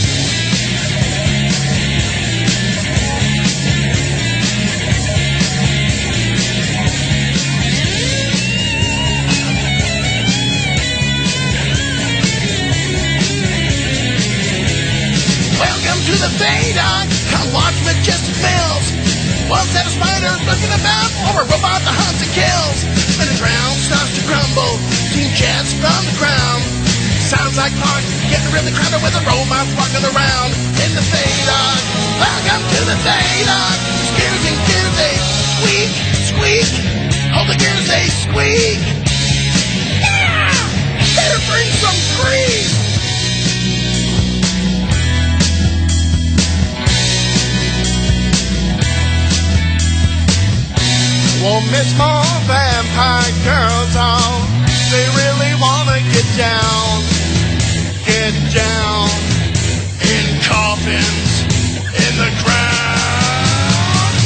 Welcome to the Fadon. Come watch Majestic Mills. Once had a spider looking about, or a robot that hunts and kills. Then the ground starts to crumble, steam jets from the ground. Sounds like fun, getting really crowded with the robots walking around in the Fadon. Welcome to the Fadon. Gears and gears, they squeak, squeak. All the gears, they squeak. Yeah! Better bring some grease. Won't miss more vampire girls on. They really wanna get down in coffins in the ground.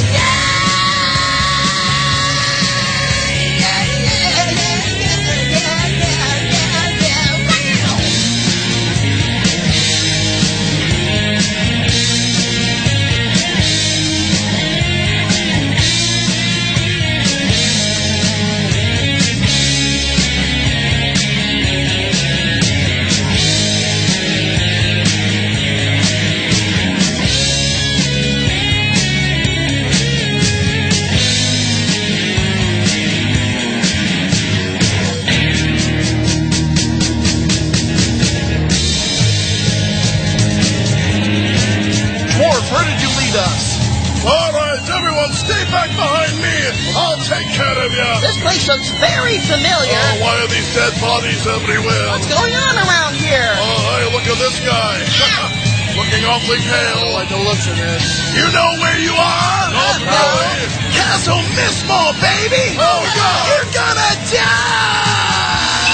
Where did you lead us? All right, everyone, stay back behind me. I'll take care of you. This place looks very familiar. Oh, why are these dead bodies everywhere? What's going on around here? Oh, hey, look at this guy. Looking awfully pale. Like the looks of this. You know where you are? No. Castle Mistmore, baby! Oh, God! You're gonna die!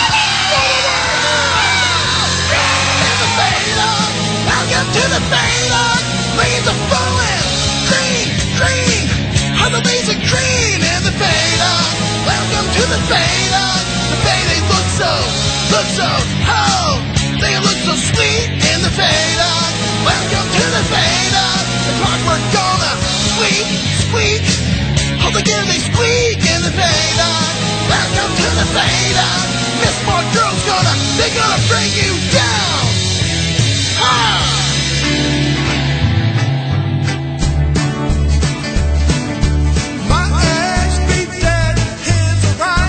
In the Fadon! Welcome to the Fadon! Leaves are falling! Green, green! On the laser green in the Fadon! Welcome to the Fadon! The Fadon looks so, oh! They look so sweet in the Fadon! Welcome to the Fadon! The clockwork gonna squeak, squeak! All the gear they squeak in the Fadon! Welcome to the Fadon! Miss More Girl's they're gonna bring you down! Ah! My ex beat dead, his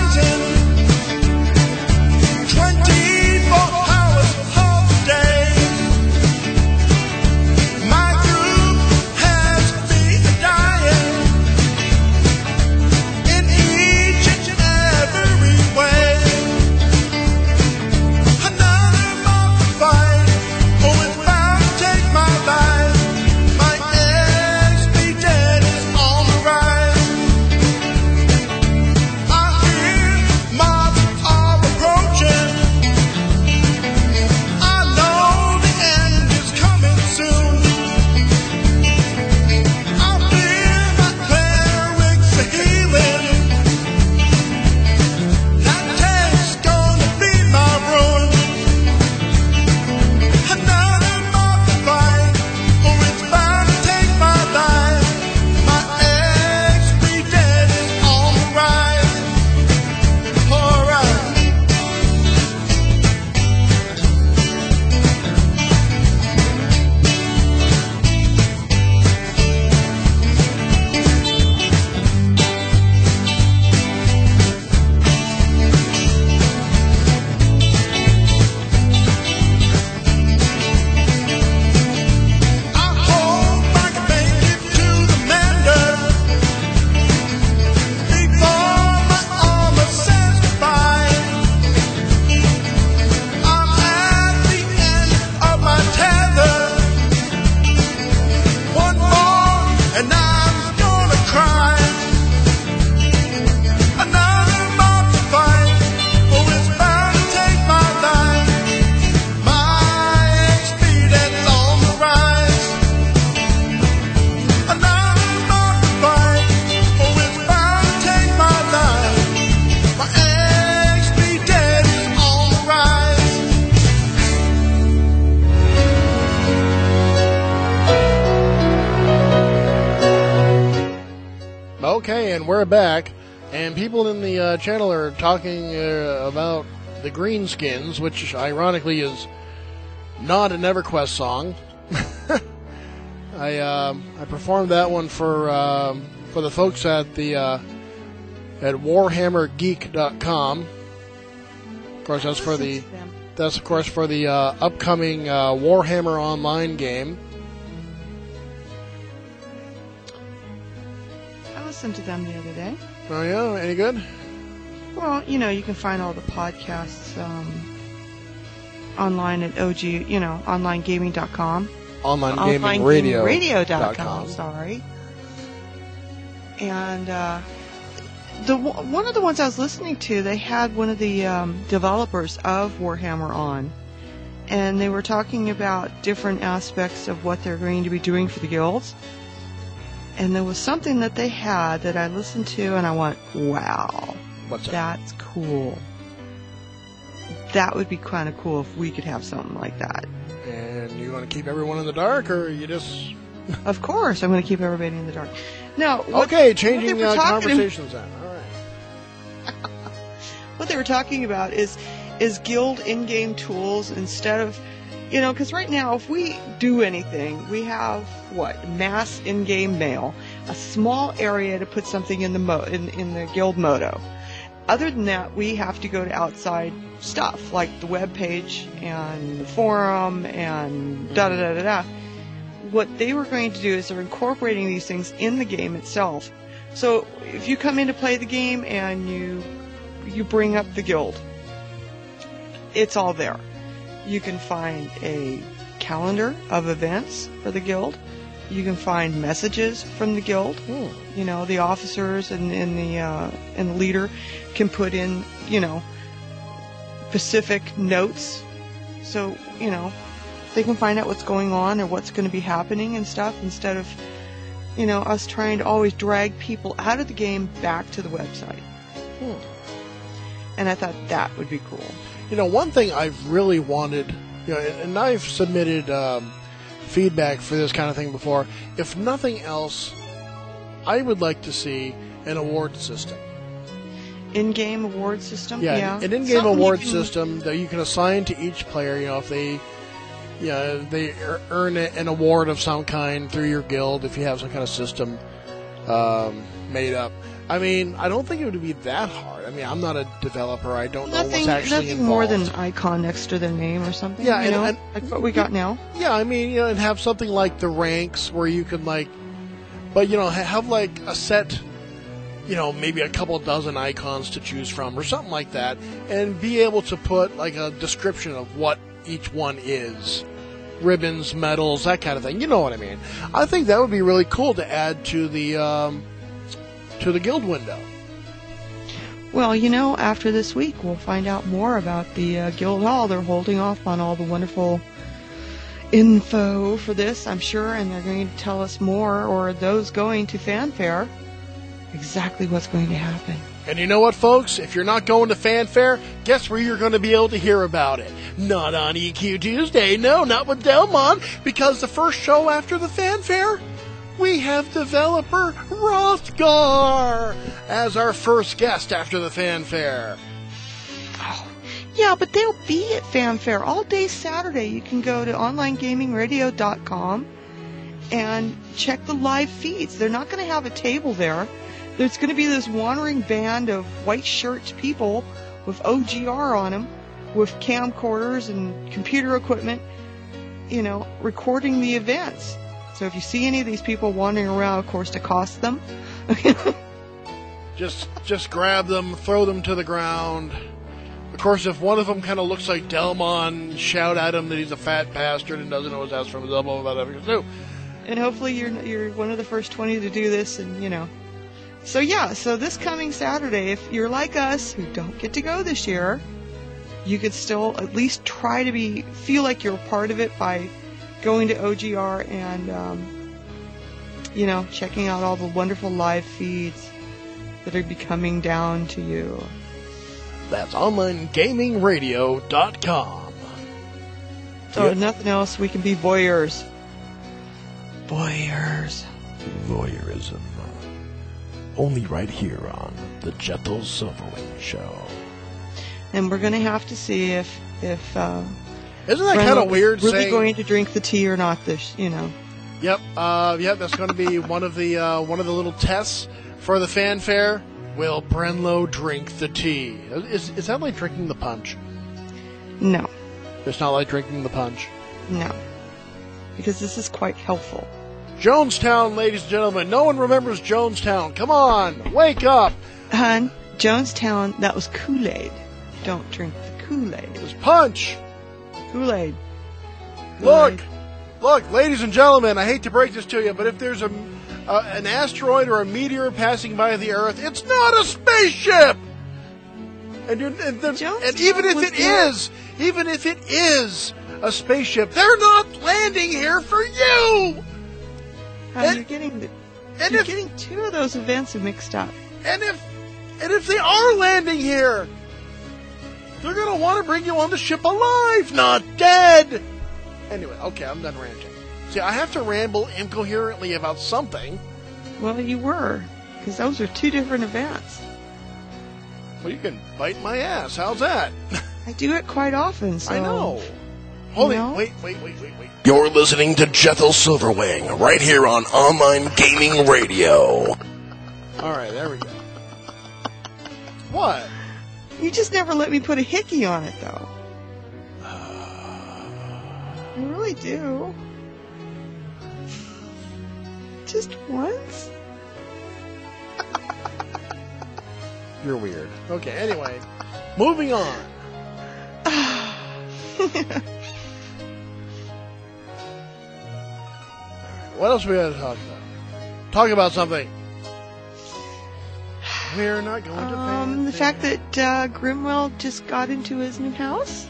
horizon. 24 hours of day. Okay, and we're back, and people in the channel are talking about the Greenskins, which ironically is not an EverQuest song. I performed that one for the folks at the at WarhammerGeek.com. Of course, that's for the upcoming Warhammer Online game. I listened to them the other day. Oh yeah, any good? Well, you can find all the podcasts online at onlinegaming.com. OnlineGamingRadio.com. Sorry. And one of the ones I was listening to, they had one of the developers of Warhammer on, and they were talking about different aspects of what they're going to be doing for the guilds. And there was something that they had that I listened to, and I went, wow. What's that? That's cool. That would be kind of cool if we could have something like that. And you want to keep everyone in the dark, or you just... Of course, I'm going to keep everybody in the dark. No. Okay, changing conversations then. All right. What they were talking about is guild in-game tools instead of... because right now, if we do anything, we have, mass in-game mail, a small area to put something in the in the guild moto. Other than that, we have to go to outside stuff, like the web page and the forum and da-da-da-da-da. What they were going to do is they're incorporating these things in the game itself. So if you come in to play the game and you bring up the guild, it's all there. You can find a calendar of events for the guild. You can find messages from the guild. The officers and the leader can put in, specific notes. So, they can find out what's going on or what's going to be happening and stuff instead of, us trying to always drag people out of the game back to the website. And I thought that would be cool. One thing I've really wanted, and I've submitted feedback for this kind of thing before. If nothing else, I would like to see an award system. In-game award system? Yeah. An in-game award system that you can assign to each player. If they earn an award of some kind through your guild, if you have some kind of system made up. I mean, I don't think it would be that hard. I mean, I'm not a developer. I don't know what's actually involved. Nothing more than an icon next to their name or something. Yeah, and like what we got now. Yeah, I mean, and have something like the ranks where you can but have like a set, maybe a couple dozen icons to choose from or something like that, and be able to put like a description of what each one is. Ribbons, medals, that kind of thing. You know what I mean? I think that would be really cool to add to the guild window. Well, after this week, we'll find out more about the guild hall. They're holding off on all the wonderful info for this, I'm sure, and they're going to tell us more, or those going to Fanfare, exactly what's going to happen. And you know what, folks? If you're not going to Fanfare, guess where you're going to be able to hear about it? Not on EQ Tuesday. No, not with Delmon, because the first show after the Fanfare, we have developer Rothgar as our first guest after the Fanfare. Oh, yeah, but they'll be at Fanfare all day Saturday. You can go to onlinegamingradio.com and check the live feeds. They're not going to have a table there. There's going to be this wandering band of white shirts people with OGR on them, with camcorders and computer equipment, recording the events. So if you see any of these people wandering around, of course, to cost them. just grab them, throw them to the ground. Of course, if one of them kind of looks like Delmon, shout at him that he's a fat bastard and doesn't know his ass from his elbow about everything to do. And hopefully you're one of the first 20 to do this, and So yeah, so this coming Saturday, if you're like us who don't get to go this year, you could still at least try to feel like you're a part of it by going to OGR and, checking out all the wonderful live feeds that are coming down to you. That's OnlineGamingRadio.com. So if nothing else, we can be voyeurs. Voyeurs. Voyeurism. only right here on the Jethel Silverwing Show. And we're going to have to see if Isn't that kind of weird really saying... going to drink the tea or not this, Yep, that's going to be one of the little tests for the fanfare. Will Brenlo drink the tea? Is that like drinking the punch? No. It's not like drinking the punch? No. Because this is quite helpful. Jonestown, ladies and gentlemen. No one remembers Jonestown. Come on, wake up. Hun, Jonestown, that was Kool-Aid. Don't drink the Kool-Aid. It was punch. Kool-Aid. Look, ladies and gentlemen, I hate to break this to you, but if there's an asteroid or a meteor passing by the Earth, it's not a spaceship. And even if it is a spaceship, they're not landing here for you. You're getting two of those events mixed up. And if they are landing here, they're going to want to bring you on the ship alive, not dead. Anyway, okay, I'm done ranting. See, I have to ramble incoherently about something. Well, you were, because those are two different events. Well, you can bite my ass. How's that? I do it quite often, so... I know. Wait. You're listening to Jethel Silverwing, right here on Online Gaming Radio. All right, there we go. What? You just never let me put a hickey on it, though. I really do. Just once? You're weird. Okay, anyway, moving on. What else we got to talk about? Talk about something. We're not going to... The fact that Grimwell just got into his new house?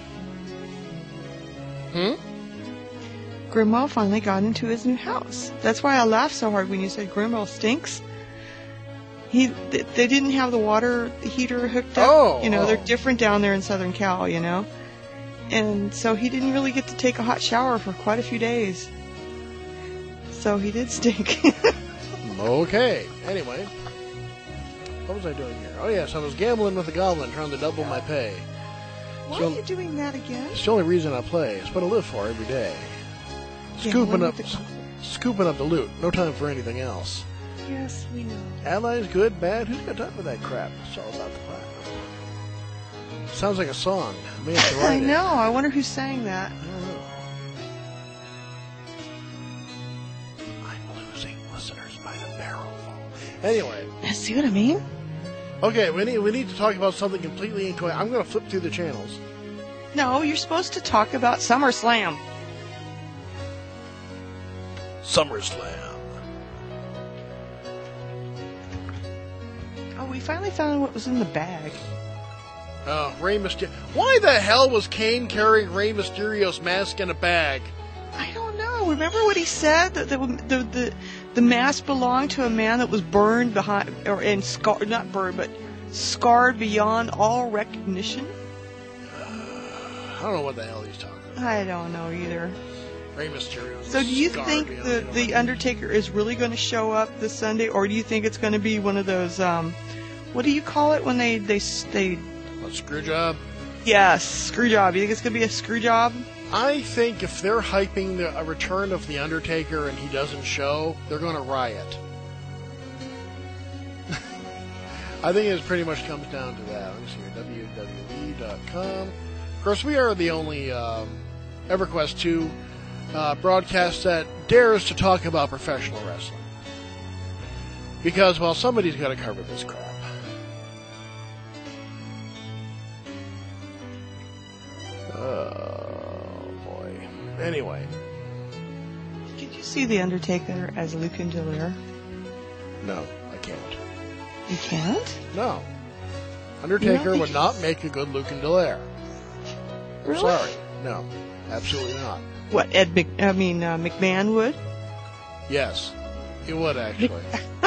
Grimwell finally got into his new house. That's why I laughed so hard when you said Grimwell stinks. They didn't have the water heater hooked up. They're different down there in Southern Cal, And so he didn't really get to take a hot shower for quite a few days. So he did stink. Okay. Anyway. What was I doing here? Oh, yes, I was gambling with the goblin, trying to double my pay. Why are you doing that again? It's the only reason I play. It's what I live for every day. Scooping up the loot. No time for anything else. Yes, we know. Allies, good, bad? Who's got time for that crap? It's all about the platinum. Sounds like a song. I may have to write I know. I wonder who sang that. I don't know. I'm losing listeners by the barrelful. Anyway. See what I mean? Okay, we need to talk about something completely incoherent. I'm going to flip through the channels. No, you're supposed to talk about SummerSlam. SummerSlam. Oh, we finally found what was in the bag. Oh, Rey Mysterio. Why the hell was Kane carrying Rey Mysterio's mask in a bag? I don't know. Remember what he said? That the mask belonged to a man that was burned behind, not burned, but scarred beyond all recognition? I don't know what the hell he's talking about. I don't know either. Rey Mysterio. So do you think the Undertaker is really going to show up this Sunday, or do you think it's going to be one of those, what do you call it when they a screw job? Yes, screw job. You think it's going to be a screw job? I think if they're hyping a return of The Undertaker and he doesn't show, they're going to riot. I think it pretty much comes down to that. Let me see here, WWE.com. Of course, we are the only EverQuest 2 broadcast that dares to talk about professional wrestling. Because, well, somebody's got to cover this crap. Oh, boy. Anyway. Did you see The Undertaker as Lucan Dallaire? No, I can't. You can't? No. Undertaker would not make a good Lucan Dallaire. Really? Sorry. No, absolutely not. What, McMahon would? Yes, he would, actually.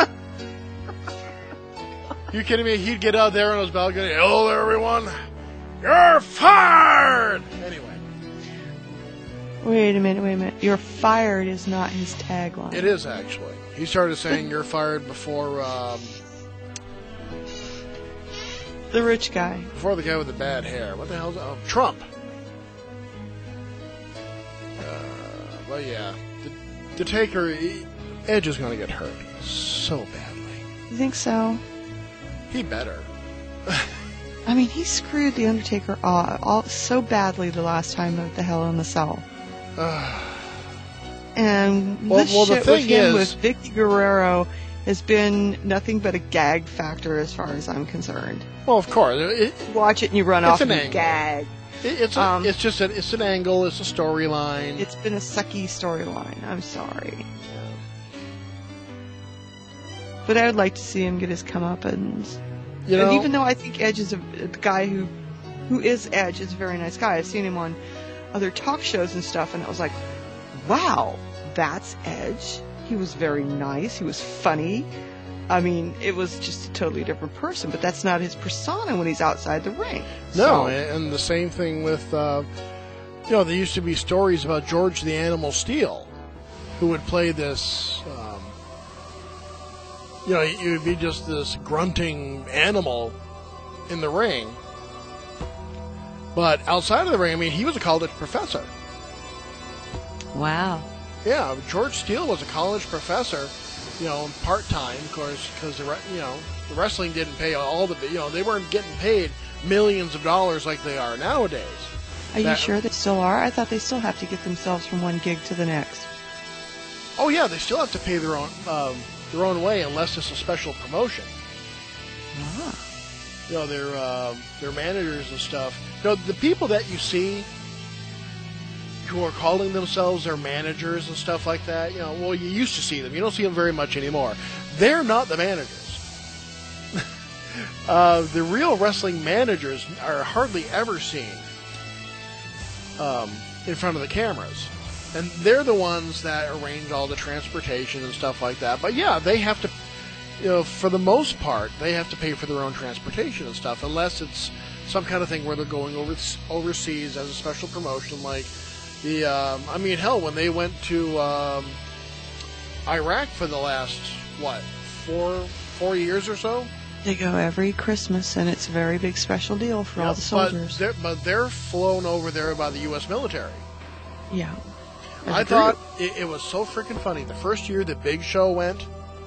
You kidding me? He'd get out there on his balcony. Hello there, everyone. You're fired! Anyway. Wait a minute. You're fired is not his tagline. It is, actually. He started saying you're fired before The rich guy. Before the guy with the bad hair. What the hell's that? Oh, Trump. Well, yeah. The Taker, Edge is going to get hurt so badly. You think so? He better. I mean, he screwed The Undertaker all so badly the last time at the Hell in the Cell. And this shit with him with Vicky Guerrero has been nothing but a gag factor as far as I'm concerned. Well, of course. You watch it and you run off and you gag. It's an angle. It's a storyline. It's been a sucky storyline. I'm sorry. Yeah. But I would like to see him get his comeuppance. You know, and even though I think Edge is the guy who is Edge is a very nice guy. I've seen him on other talk shows and stuff, and I was like, wow, that's Edge. He was very nice. He was funny. I mean, it was just a totally different person, but that's not his persona when he's outside the ring. No, and the same thing with, there used to be stories about George the Animal Steele, who would play this, he would be just this grunting animal in the ring. But outside of the ring, I mean, he was a college professor. Wow. Yeah, George Steele was a college professor, part-time, of course, because, the wrestling didn't pay all the, they weren't getting paid millions of dollars like they are nowadays. Are you sure they still are? I thought they still have to get themselves from one gig to the next. Oh, yeah, they still have to pay their own way unless it's a special promotion. Ah. Their managers and stuff. The people that you see who are calling themselves their managers and stuff like that, you used to see them. You don't see them very much anymore. They're not the managers. The real wrestling managers are hardly ever seen in front of the cameras. And they're the ones that arrange all the transportation and stuff like that. But yeah, they have to, for the most part, they have to pay for their own transportation and stuff, unless it's some kind of thing where they're going overseas as a special promotion, like when they went to Iraq for the last, 4 years or so? They go every Christmas, and it's a very big special deal for all the soldiers. But they're flown over there by the U.S. military. Yeah. I thought it was so freaking funny. The first year the Big Show went,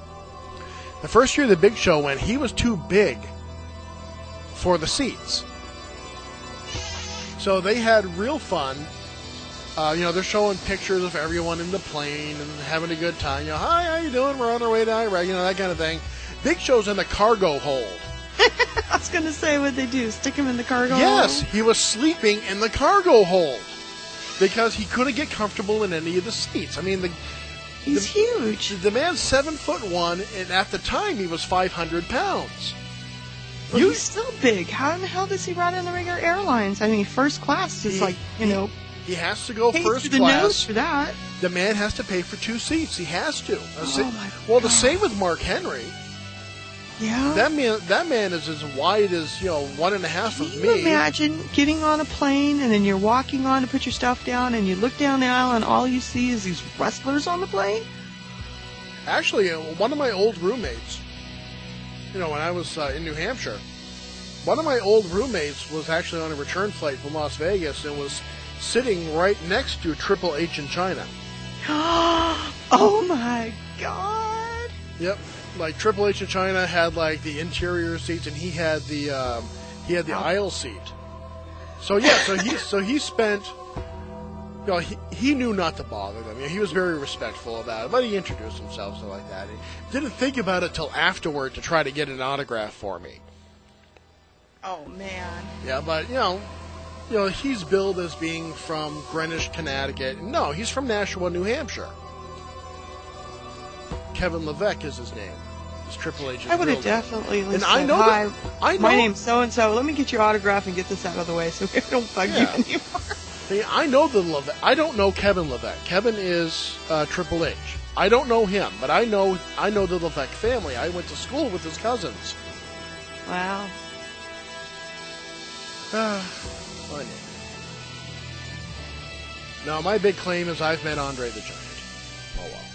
he was too big for the seats. So they had real fun. They're showing pictures of everyone in the plane and having a good time. Hi, how you doing? We're on our way to Iraq, that kind of thing. Big Show's in the cargo hold. I was going to say, what they do, stick him in the cargo hold? Yes, he was sleeping in the cargo hold because he couldn't get comfortable in any of the seats. I mean, he's huge. The man's 7'1", and at the time he was 500 pounds. Well, he's still big. How in the hell does he ride on the regular airlines? I mean, first class is He has to go first the class. Nose for that. The man has to pay for 2 seats. He has to. Well, the same with Mark Henry. Yeah. That man is as wide as 1.5 of me. Can you imagine getting on a plane and then you're walking on to put your stuff down and you look down the aisle and all you see is these wrestlers on the plane? Actually, one of my old roommates, when I was in New Hampshire, one of my old roommates was actually on a return flight from Las Vegas and was sitting right next to Triple H in China. Oh my God! Yep, like Triple H in China had like the interior seats, and he had the aisle seat. So yeah, so he spent. He knew not to bother them. He was very respectful about it, but he introduced himself, so like that. He didn't think about it till afterward to try to get an autograph for me. Oh man. Yeah, but he's billed as being from Greenwich, Connecticut. No, he's from Nashua, New Hampshire. Kevin Levesque is his name. It's Triple H's I would have definitely listened. And I know my name's so-and-so. Let me get your autograph and get this out of the way so we don't bug you anymore. See, I know the Levesque. I don't know Kevin Levesque. Kevin is Triple H. I don't know him, but I know the Levesque family. I went to school with his cousins. Wow. Funny. Now, my big claim is I've met Andre the Giant. Oh, well.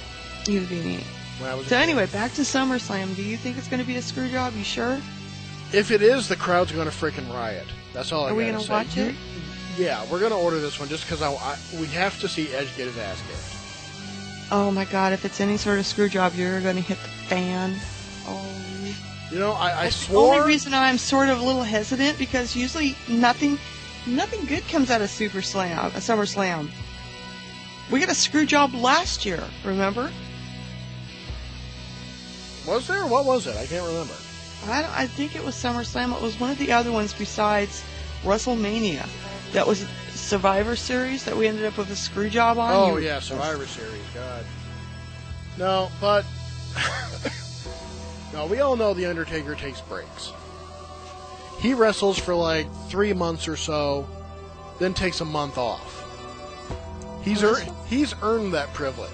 You'd be neat. So anyway, back to SummerSlam. Do you think it's going to be a screw job? You sure? If it is, the crowd's going to freaking riot. That's all I Are we gotta gonna say. watch it? Yeah, we're going to order this one just because we have to see Edge get his ass kicked. Oh my God! If it's any sort of screw job, you're going to hit the fan. Oh. You know, I That's swore... the only reason I'm sort of a little hesitant, because usually nothing good comes out of SummerSlam. We got a screw job last year, remember? Was there? What was it? I can't remember. I think it was SummerSlam. It was one of the other ones besides WrestleMania. That was Survivor Series that we ended up with a screw job on. Oh, yeah, Survivor Series. God. No, but... no, we all know The Undertaker takes breaks. He wrestles for like 3 months or so, then takes a month off. He's earned that privilege.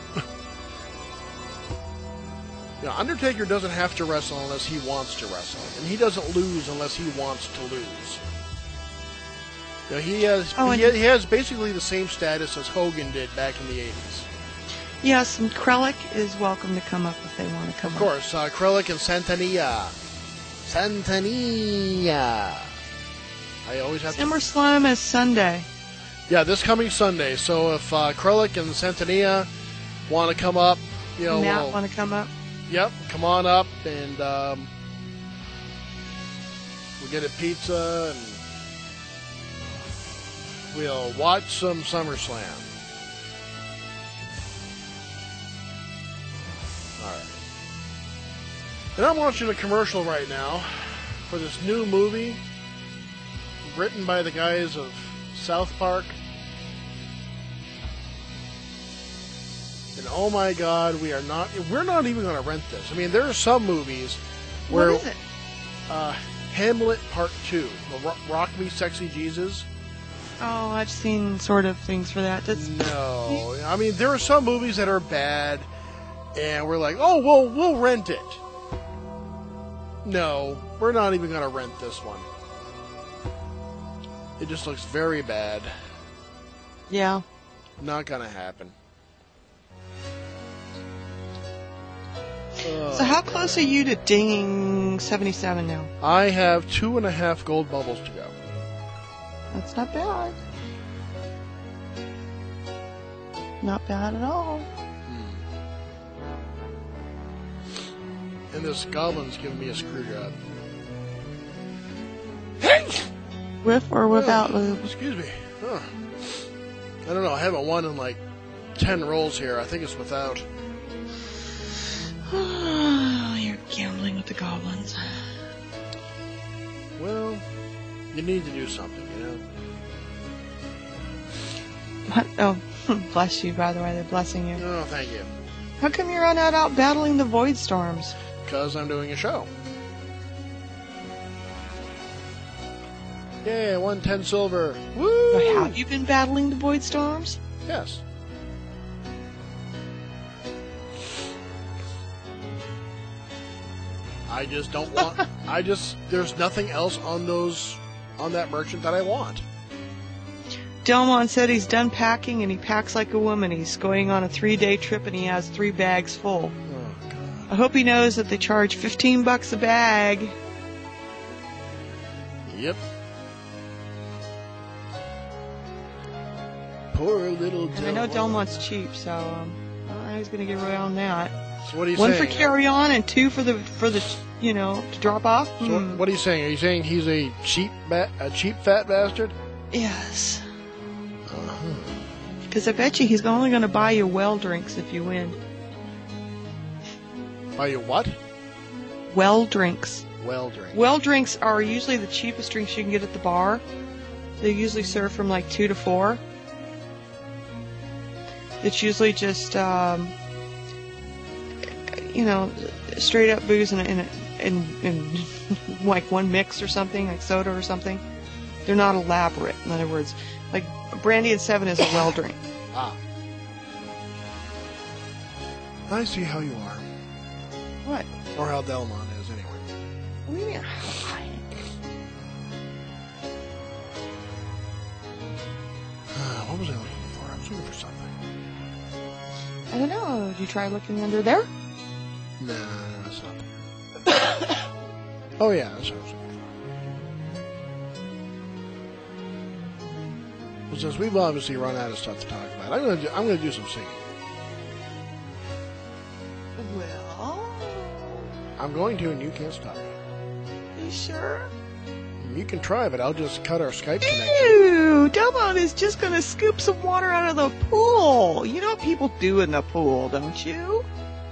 You know, Undertaker doesn't have to wrestle unless he wants to wrestle, and he doesn't lose unless he wants to lose. You know, he has basically the same status as Hogan did back in the 80s. Yes, and Krellick is welcome to come up if they want to come up. Of course, Krellick and Santania. I always have to... SummerSlam is Sunday. Yeah, this coming Sunday. So if Krellick and Santania want to come up, you know... Matt want to come up? Yep, come on up, and we'll get a pizza, and we'll watch some SummerSlam. Alright. And I'm watching a commercial right now for this new movie written by the guys of South Park. And oh my God, we're not even going to rent this. I mean, there are some movies where... What is it? Hamlet Part 2. Rock Me Sexy Jesus. Oh, I've seen sort of things for that. No. I mean, there are some movies that are bad, and we're like, oh, well, we'll rent it. No, we're not even going to rent this one. It just looks very bad. Yeah. Not going to happen. So how close are you to dinging 77 now? I have 2.5 gold bubbles to go. That's not bad. Not bad at all. And this goblin's giving me a screw job. With or without lube? Excuse me. Huh. I don't know. I haven't won in like 10 rolls here. I think it's without. You're gambling with the goblins. Well, you need to do something, you know? What? Oh, bless you, by the way. They're blessing you. Oh, thank you. How come you're not out battling the void storms? Because I'm doing a show. Yay, I won 10 silver. Woo! Have you been battling the void storms? Yes. I just don't want... There's nothing else on that merchant that I want. Delmon said he's done packing and he packs like a woman. He's going on a 3-day trip and he has 3 bags full. Oh, God. I hope he knows that they charge $15 a bag. Yep. Poor little Delmon. I know Delmont's cheap, so I don't know he's going to get around that. So what are you One saying? for carry on and 2 for the to drop off. So what are you saying? Are you saying he's a cheap fat bastard? Yes. Because I bet you he's only going to buy you well drinks if you win. Buy you what? Well drinks. Well drink. Well drinks are usually the cheapest drinks you can get at the bar. They usually serve from like 2 to 4. It's usually just, straight up booze in like one mix or something, like soda or something. They're not elaborate. In other words, like brandy and 7 is a well drink. Ah. I see how you are. What? Or how Delmon is, anyway. What do you mean? What was I looking for? I was looking for something. I don't know. Did you try looking under there? No, it's not there. Oh yeah, that sounds good. Well, since we've obviously run out of stuff to talk about, I'm gonna do some singing. Well, I'm going to, and you can't stop me. you sure? You can try, but I'll just cut our Skype connection. Ew, Delmon is just gonna scoop some water out of the pool. You know what people do in the pool, don't you?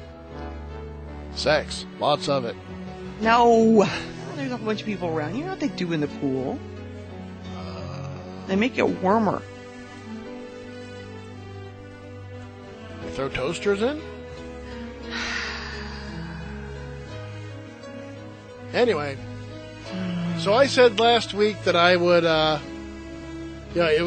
Sex, lots of it. No. There's a whole bunch of people around. You know what they do in the pool? They make it warmer. You throw toasters in? Anyway, so I said last week that I would, it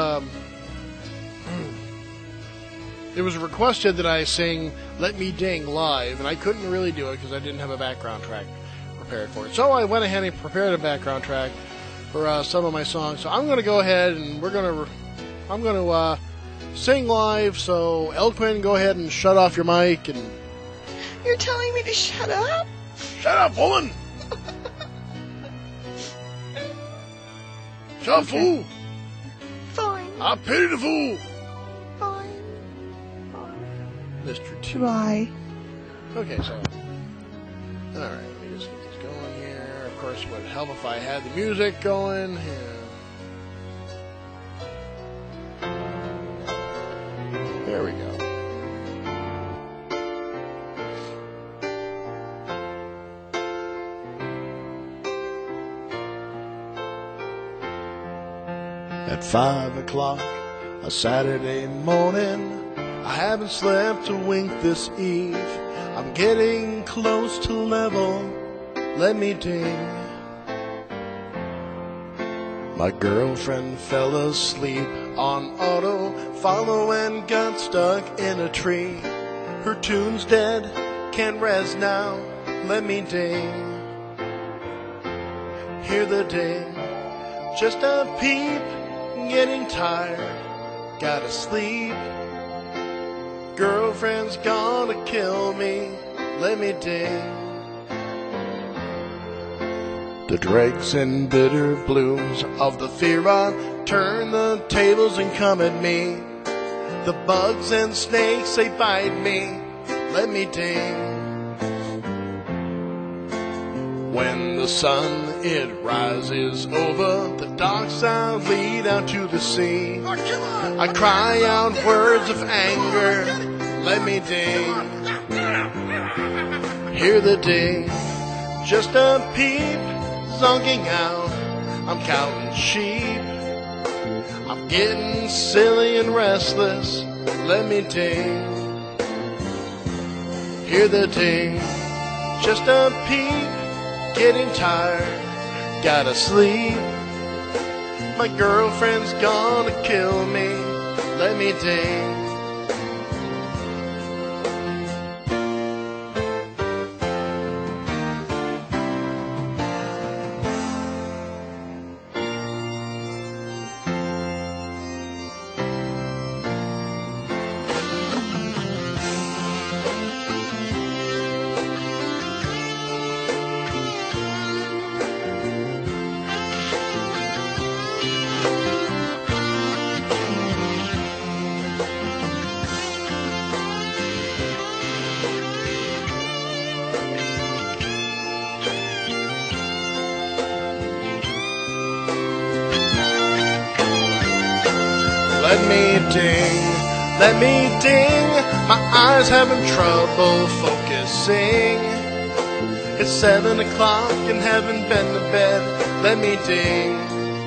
was requested that I sing Let Me Ding live, and I couldn't really do it because I didn't have a background track prepared for it. So I went ahead and prepared a background track for some of my songs. So I'm going to go ahead and I'm going to sing live. So Elquin, go ahead and shut off your mic. And You're telling me to shut up? shut up, woman! Shut up, fool! Fine. I pity the fool! Fine. Mr. T. Try. Okay, so. Alright, let me just get this going here. Of course, it would help if I had the music going. There we go. At 5 o'clock, a Saturday morning, I haven't slept a wink this eve. I'm getting close to level, let me ding. My girlfriend fell asleep on auto, follow and got stuck in a tree. Her tune's dead, can't res now, let me ding. Hear the ding, just a peep, getting tired, gotta sleep. Girlfriend's gonna kill me, let me ding. The dregs and bitter blooms of the Fearon turn the tables and come at me. The bugs and snakes, they bite me, let me ding. When the sun, it rises over the docks, I'll lead out to the sea. I cry out words of anger, let me ding. Hear the ding, just a peep, zonking out, I'm counting sheep. I'm getting silly and restless, let me ding. Hear the ding, just a peep, getting tired, gotta sleep. My girlfriend's gonna kill me, let me ding. Let me ding, my eyes having trouble focusing. It's 7 o'clock and haven't been to bed, let me ding.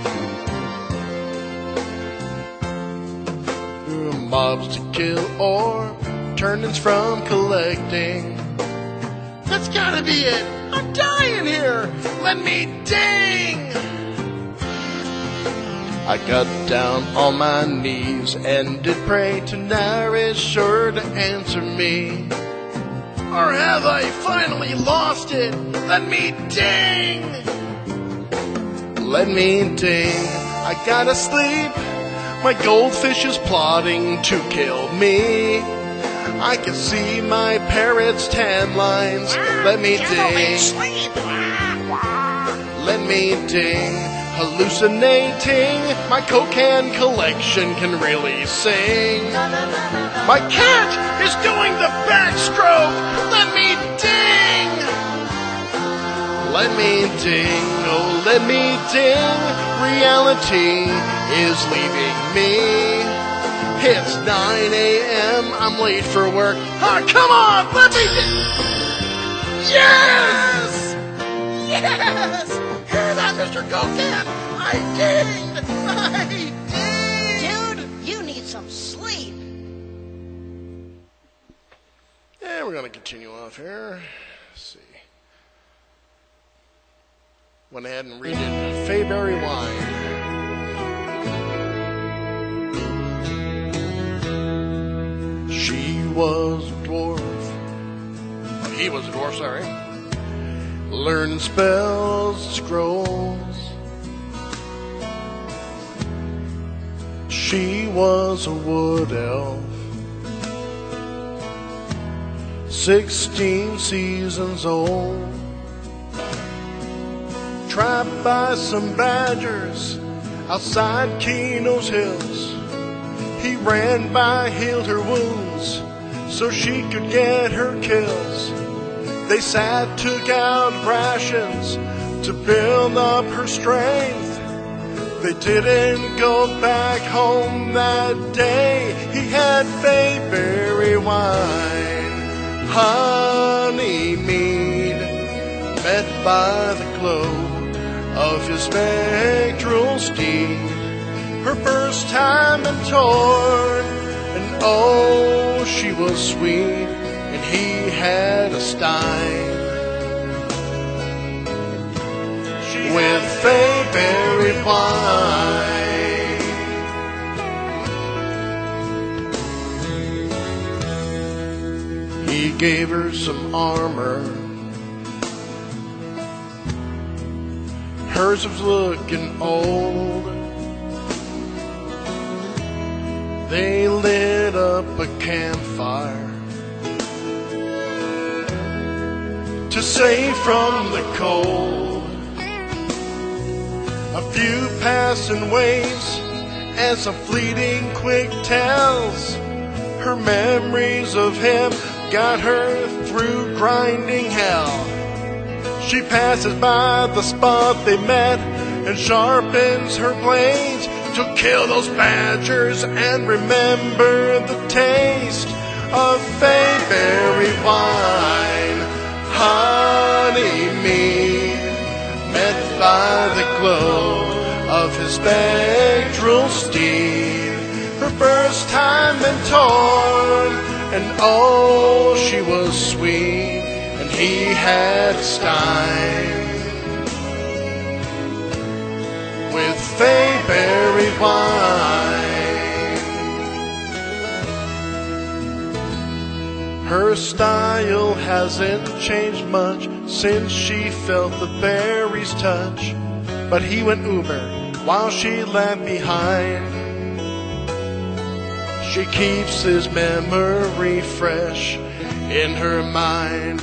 Mobs to kill or turnings from collecting. That's gotta be it, I'm dying here, let me ding. I got down on my knees and did pray to Nara, sure to answer me. Or have I finally lost it? Let me ding! Let me ding, I gotta sleep. My goldfish is plotting to kill me. I can see my parrot's tan lines. Let me ding. let me ding. Hallucinating, my cocaine collection can really sing. My cat is doing the backstroke, let me ding. Let me ding, oh let me ding. Reality is leaving me. It's 9 a.m., I'm late for work. Ah, come on, let me ding. Yes! Yes! Hear that, Mr. Cocaine? I dinged! I dinged! Dude, you need some sleep. And we're going to continue off here. Let's see. Went ahead and redid Fayberry Wine. She was a dwarf. Oh, he was a dwarf, sorry. Learn spells, scrolls. She was a wood elf. 16 seasons old. Trapped by some badgers outside Keno's hills. He ran by, healed her wounds so she could get her kills. They sat, took out rations to build up her strength. They didn't go back home that day. He had Fayberry wine, honey mead, met by the glow of his spectral steed. Her first time in Torn, and oh, she was sweet, and he had a stein. With Fayberry wine. He gave her some armor. Hers was looking old. They lit up a campfire to save from the cold. A few passing waves as a fleeting quick tells. Her memories of him got her through grinding hell. She passes by the spot they met and sharpens her blades to kill those badgers and remember the taste of Fayberry wine, honey mead, met by the glow of his spectral steed. Her first time in Torn, and oh, she was sweet, and he had a stein. With Fayberry wine, her style hasn't changed much since she felt the berry's touch. But he went Uber while she left behind. She keeps his memory fresh in her mind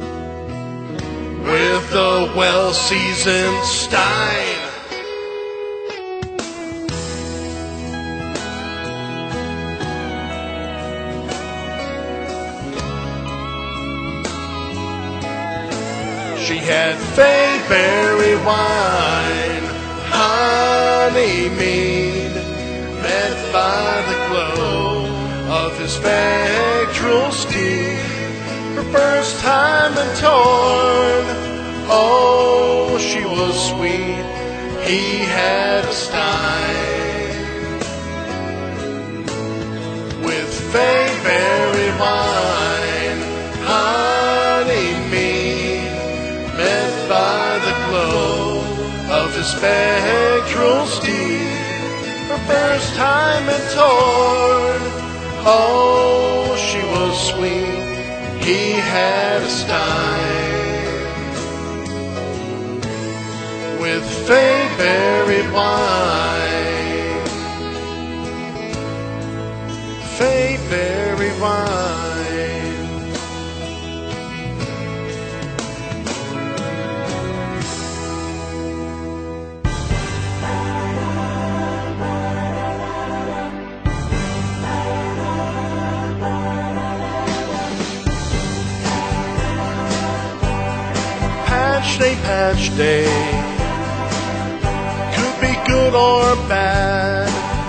with the well-seasoned stein. She had Fayberry wine, honey mead, met by the glow of his spectral steed. Her first time in Torn, oh, she was sweet, he had a stein. With Fayberry wine, honey mead, met by the glow of his spectral steed. Her first time in Torn, oh, she was sweet, he had a stein. With Fayberry wine, Fayberry wine. Patch Day. Could be good or bad.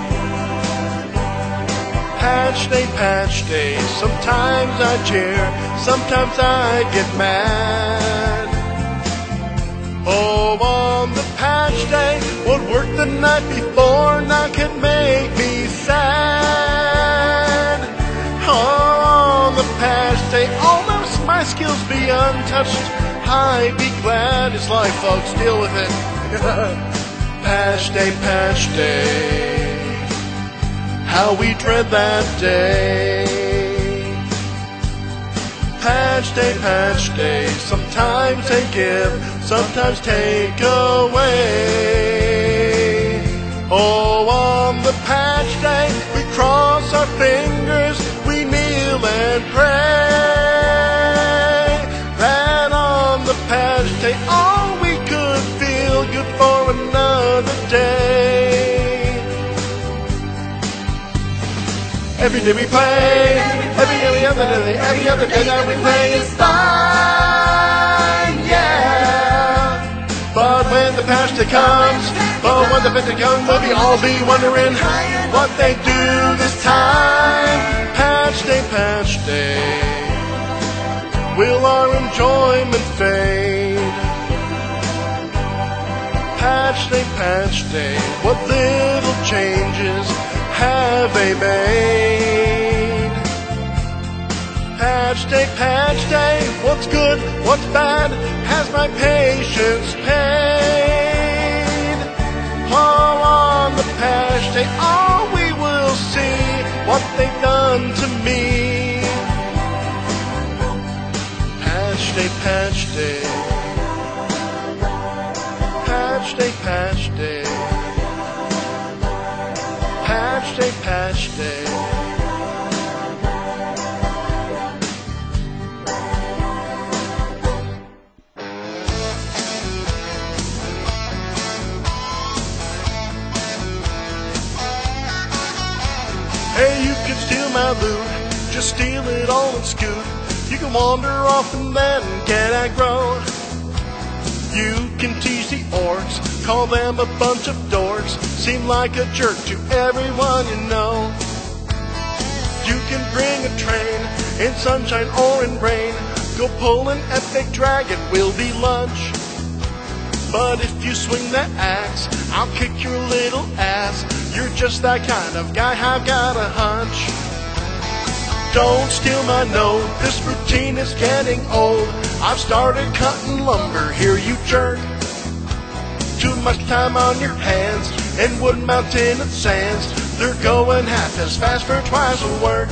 Patch Day. Sometimes I cheer, sometimes I get mad. Oh, on the patch day, what worked the night before now can make me sad. Oh, on the patch day, all my skills be untouched. I'd be glad. It's life, folks. Deal with it. Patch Day. How we dread that day. Patch Day. Sometimes they give, sometimes take away. Oh, on the patch day, we cross our fingers, we kneel and pray. That on the patch day, all we could feel good for another day. Every day we play, every other day that we play is fine, yeah. But when the patch day comes, we'll all be wondering what they do this time. Patch Day, will our enjoyment fade? Patch Day, what little changes have they made? Patch Day, what's good, what's bad, has my patience paid? All on the patch day, all we will see, what they've done to me. Patch Day. Patch Day. Patch Day. Patch Day. Hey, you can steal my loot, just steal it all and scoot. You can wander off and then get aggro. You can tease the orcs, call them a bunch of dorks, seem like a jerk to everyone you know. You can bring a train in sunshine or in rain, go pull an epic dragon, will be lunch. But if you swing that axe, I'll kick your little ass. You're just that kind of guy, I've got a hunch. Don't steal my note, this routine is getting old. I've started cutting lumber, here you jerk. Too much time on your hands, and Wood Mountain and Sands, they're going half as fast for twice the work.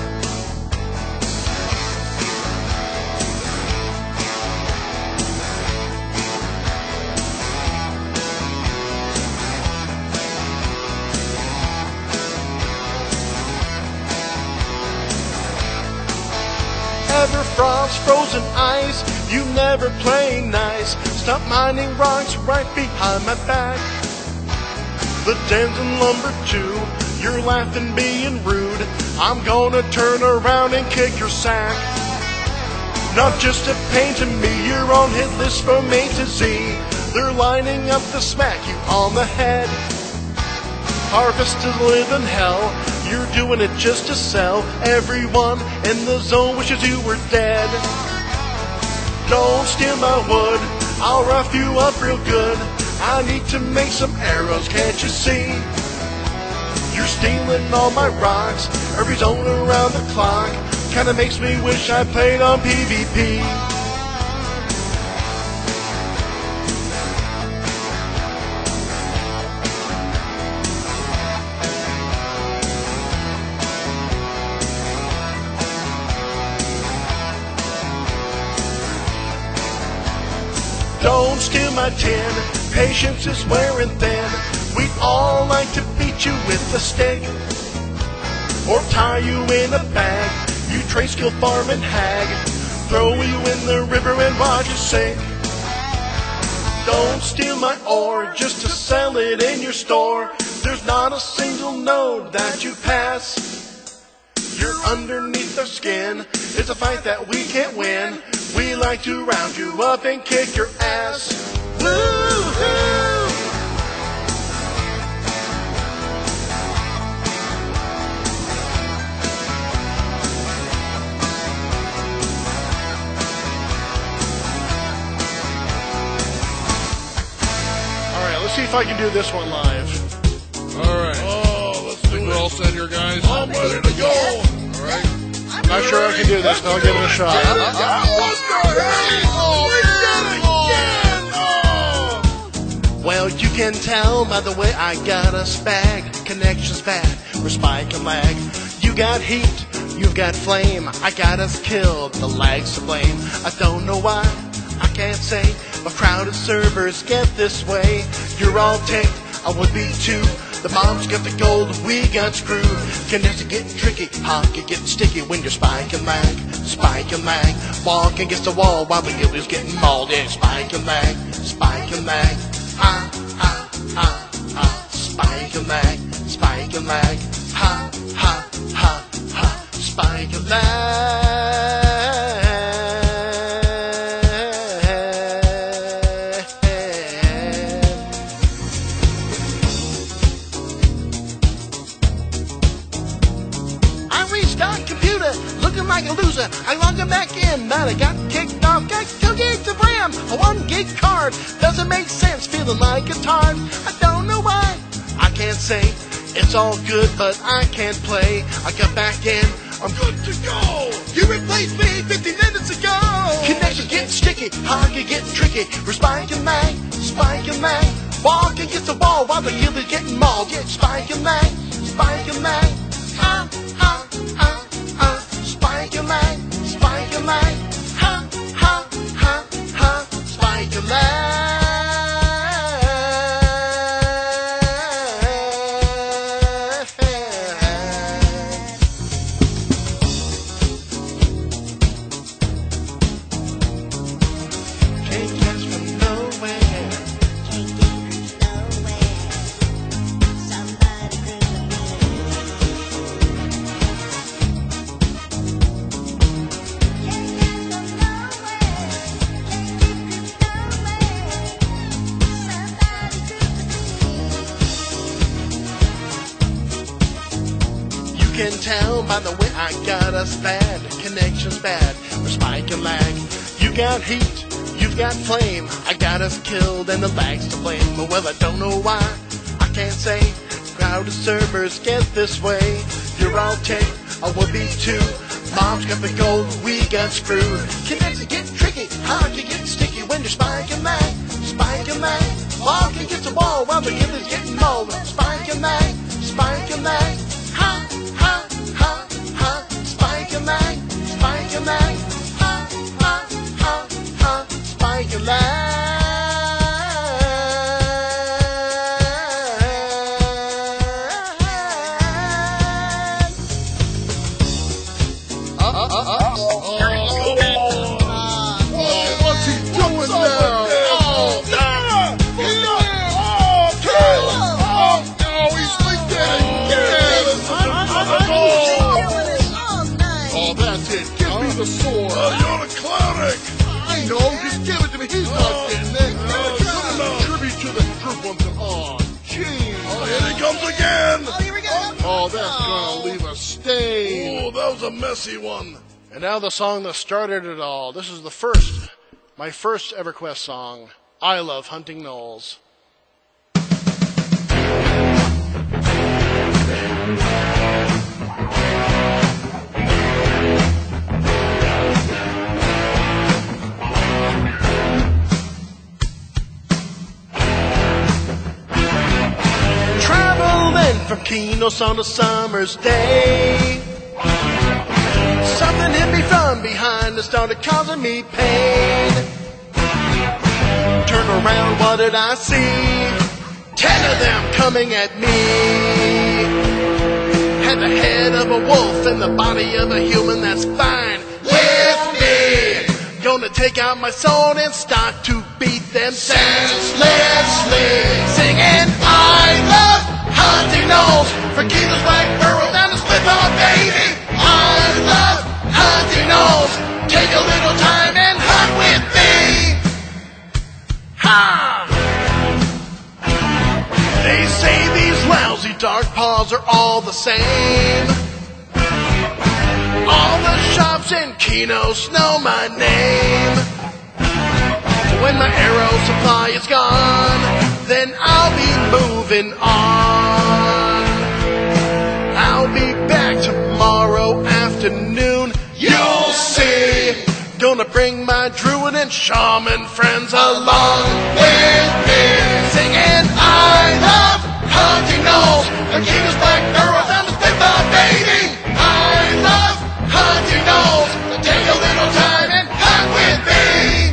Everfrost, frozen ice, you never play nice. Stop mining rocks right behind my back. The dens and lumber too, you're laughing being rude. I'm gonna turn around and kick your sack. Not just a pain to me, you're on hit list from A to Z. They're lining up to smack you on the head. Harvest is living hell, you're doing it just to sell. Everyone in the zone wishes you were dead. Don't steal my wood, I'll rough you up real good. I need to make some arrows, can't you see? You're stealing all my rocks, every zone around the clock. Kinda makes me wish I played on PvP. Don't steal my tin, patience is wearing thin. We'd all like to beat you with a stick, or tie you in a bag. You trade skill farm and hag, throw you in the river and watch you sink. Don't steal my ore just to sell it in your store. There's not a single node that you pass. You're underneath our skin, it's a fight that we can't win. We like to round you up and kick your ass. Woo-hoo! Let's see if I can do this one live. All right. Oh, let's do We're all it. set here, guys. I'm ready to go. All right. I'm not sure I can do this, but I'll give it a shot. What the hell? We did it again. Oh. Well, you can tell by the way I got us back. Connection's bad, we're spike and lag. You got heat, you've got flame. I got us killed, the lag's to blame. I don't know why, I can't say. My crowded servers get this way. You're all ticked, I would be too. The mom's got the gold, we got screwed. Connects getting tricky, hockey getting sticky when you're spike and lag. Spike and lag, walk against the wall while the gilly's getting mauled. Yeah, spike and lag, spike and lag. Ah, ah, ah, ah. Spike and lag, spike and lag. Ha, ha, ha, ha. Spike and lag. Like a loser, I log him back in, but I got kicked off, got 2 gigs of RAM, a 1 gig card, doesn't make sense, feeling like a tard, I don't know why, I can't say, it's all good, but I can't play, I got back in, I'm good to go, you replaced me 50 minutes ago, connection getting sticky, hockey getting tricky, we're spike and mag, walk against the wall while the guild is getting mauled, yeah, spike and mag, ah, ah, ah. Spike and lag, ha, ha, ha, ha, spike and lag. Can't catch from nowhere. Somebody bring me. You can tell by the way I got us bad. Connection's bad, we're spike and lag. You got heat, you've got flame. I got us killed and the lag's to blame. Well, I don't know why, I can't say. Crowded servers get this way. You're all ticked, I would be too. Mom's got the gold, we got screwed. Connections get tricky, hard to get sticky when you're spike and lag. Walk against the wall while the guild is getting mauled. Spike and lag, ha, ha, ha, ha. Spike and lag, ha, ha, ha, ha. Spike and lag. What's he doing now? Oh, he's like that again. Oh, that's it. Give me the sword. You're a cleric. I know. Just give it to me. He's not getting it. Tribute to the troop once and on. Jeez. Oh, here he comes again. Oh, that's gonna leave a stain. Oh, that was a messy one. And now the song that started it all. This is my first EverQuest song. I Love Hunting Gnolls. Traveling from Kenos on a summer's day. Something hit me from behind and started causing me pain. Turn around, what did I see? 10 of them coming at me. Had the head of a wolf and the body of a human, that's fine with me. Gonna take out my sword and start to beat them senselessly. Singing, I love hunting gnolls. For Kenos Black Burrow down the split on, baby. I love hunting gnolls. Take a little time and Dark Paws are all the same. All the shops in Kinos know my name. So when my arrow supply is gone, then I'll be moving on. I'll be back tomorrow afternoon. You'll see. Gonna bring my druid and shaman friends along with me, singing I love hunting gnolls, the cutest black girls and the spitball baby. I love hunting gnolls, so take a little time and hunt with me.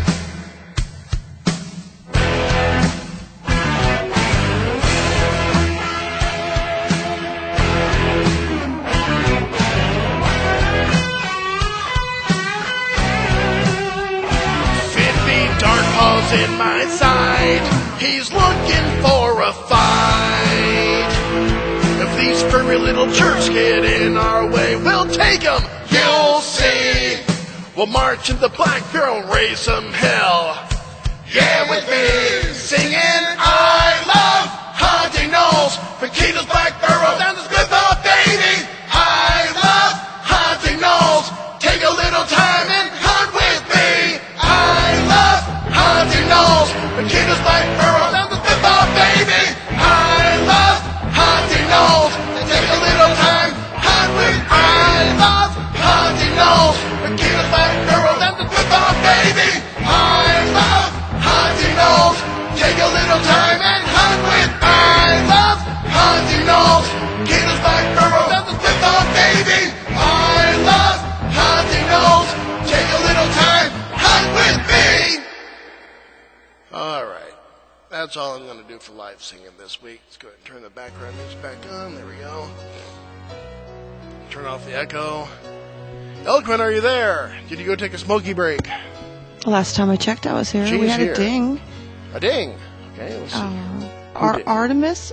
In my sight, he's looking for a fight. If these furry little jerks get in our way, we'll take them, you'll see. We'll march in the Black Barrel and raise some hell. Yeah, with me, singing I love hunting gnolls, Paquita's Black Barrel and the Spitball baby. I love hunting gnolls, take a little time and hunt with me. I love hunting gnolls, Paquita's Black Barrel and the Spitball baby. I love hunting gnolls, take a little time, hunt with me. I love hunting gnolls, Paquita's Black Barrel and the Spitball baby. I love hunting gnolls, take a little time and hunt with me. I love hunting gnolls, Paquita's Black Barrel and the Spitball baby. I love hunting gnolls, take a little time, hunt with me. All right. That's all I'm going to do for live singing this week. Let's go ahead and turn the background music back on. There we go. Turn off the echo. Eloquent, are you there? Did you go take a smoky break? Last time I checked, I was here. She's we had here. a ding. A ding. Okay, let's see. Artemis?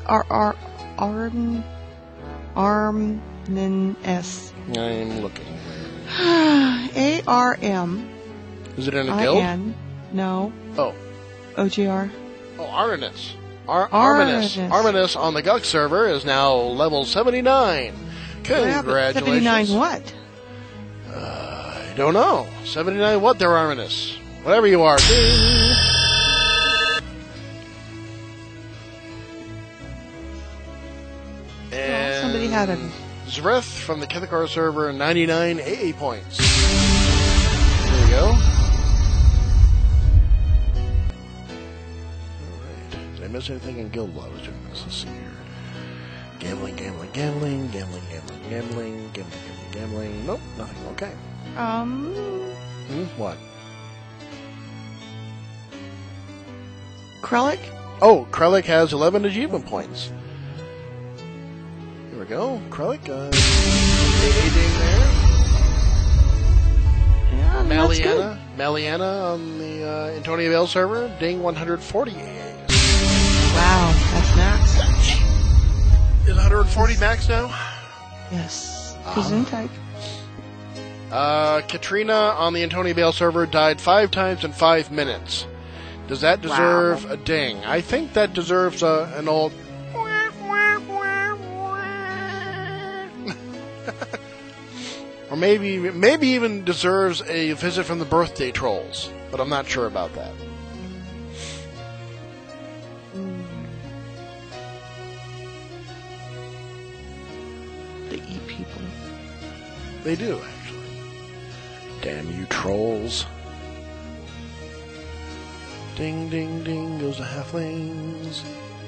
Armnin-S. I'm looking. A-R-M. Is it in a guild? I-N. No. Oh. O-G-R. Oh, Artemis. Artemis. Artemis on the Guk server is now level 79. Congratulations. 79 what? I don't know. 79 what there, Artemis? Whatever you are. Ding. And Somebody had a... Zrith from the Kithakar server, 99 AA points. There we go. Did I miss anything in Guild while I was doing this? Let's see here. Gambling. Nope, nothing. Okay. What? Krellick? Oh, Krellick has 11 achievement points. Here we go. Krellick, AA ding there. Yeah, that's good. Maliana on the Antonia Vale server, ding 140 AAs. Wow, that's max. Is 140 max now? Yes. Gesundheit. Katrina on the Antonia Vale server died 5 times in 5 minutes. Does that deserve a ding? I think that deserves an old... or maybe even deserves a visit from the birthday trolls. But I'm not sure about that. They eat people. They do, actually. Damn you trolls. Ding, ding, ding goes the halflings.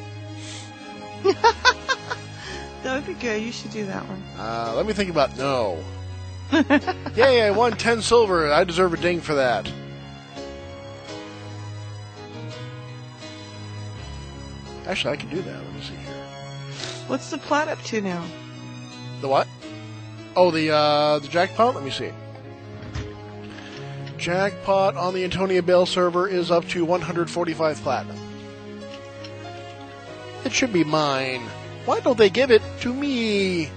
That would be good. You should do that one. Let me think about no. Yay, I won 10 silver. I deserve a ding for that. Actually, I can do that. Let me see here. What's the plot up to now? The what? Oh, the jackpot? Let me see. Jackpot on the Antonia Vale server is up to 145 platinum. It should be mine. Why don't they give it to me?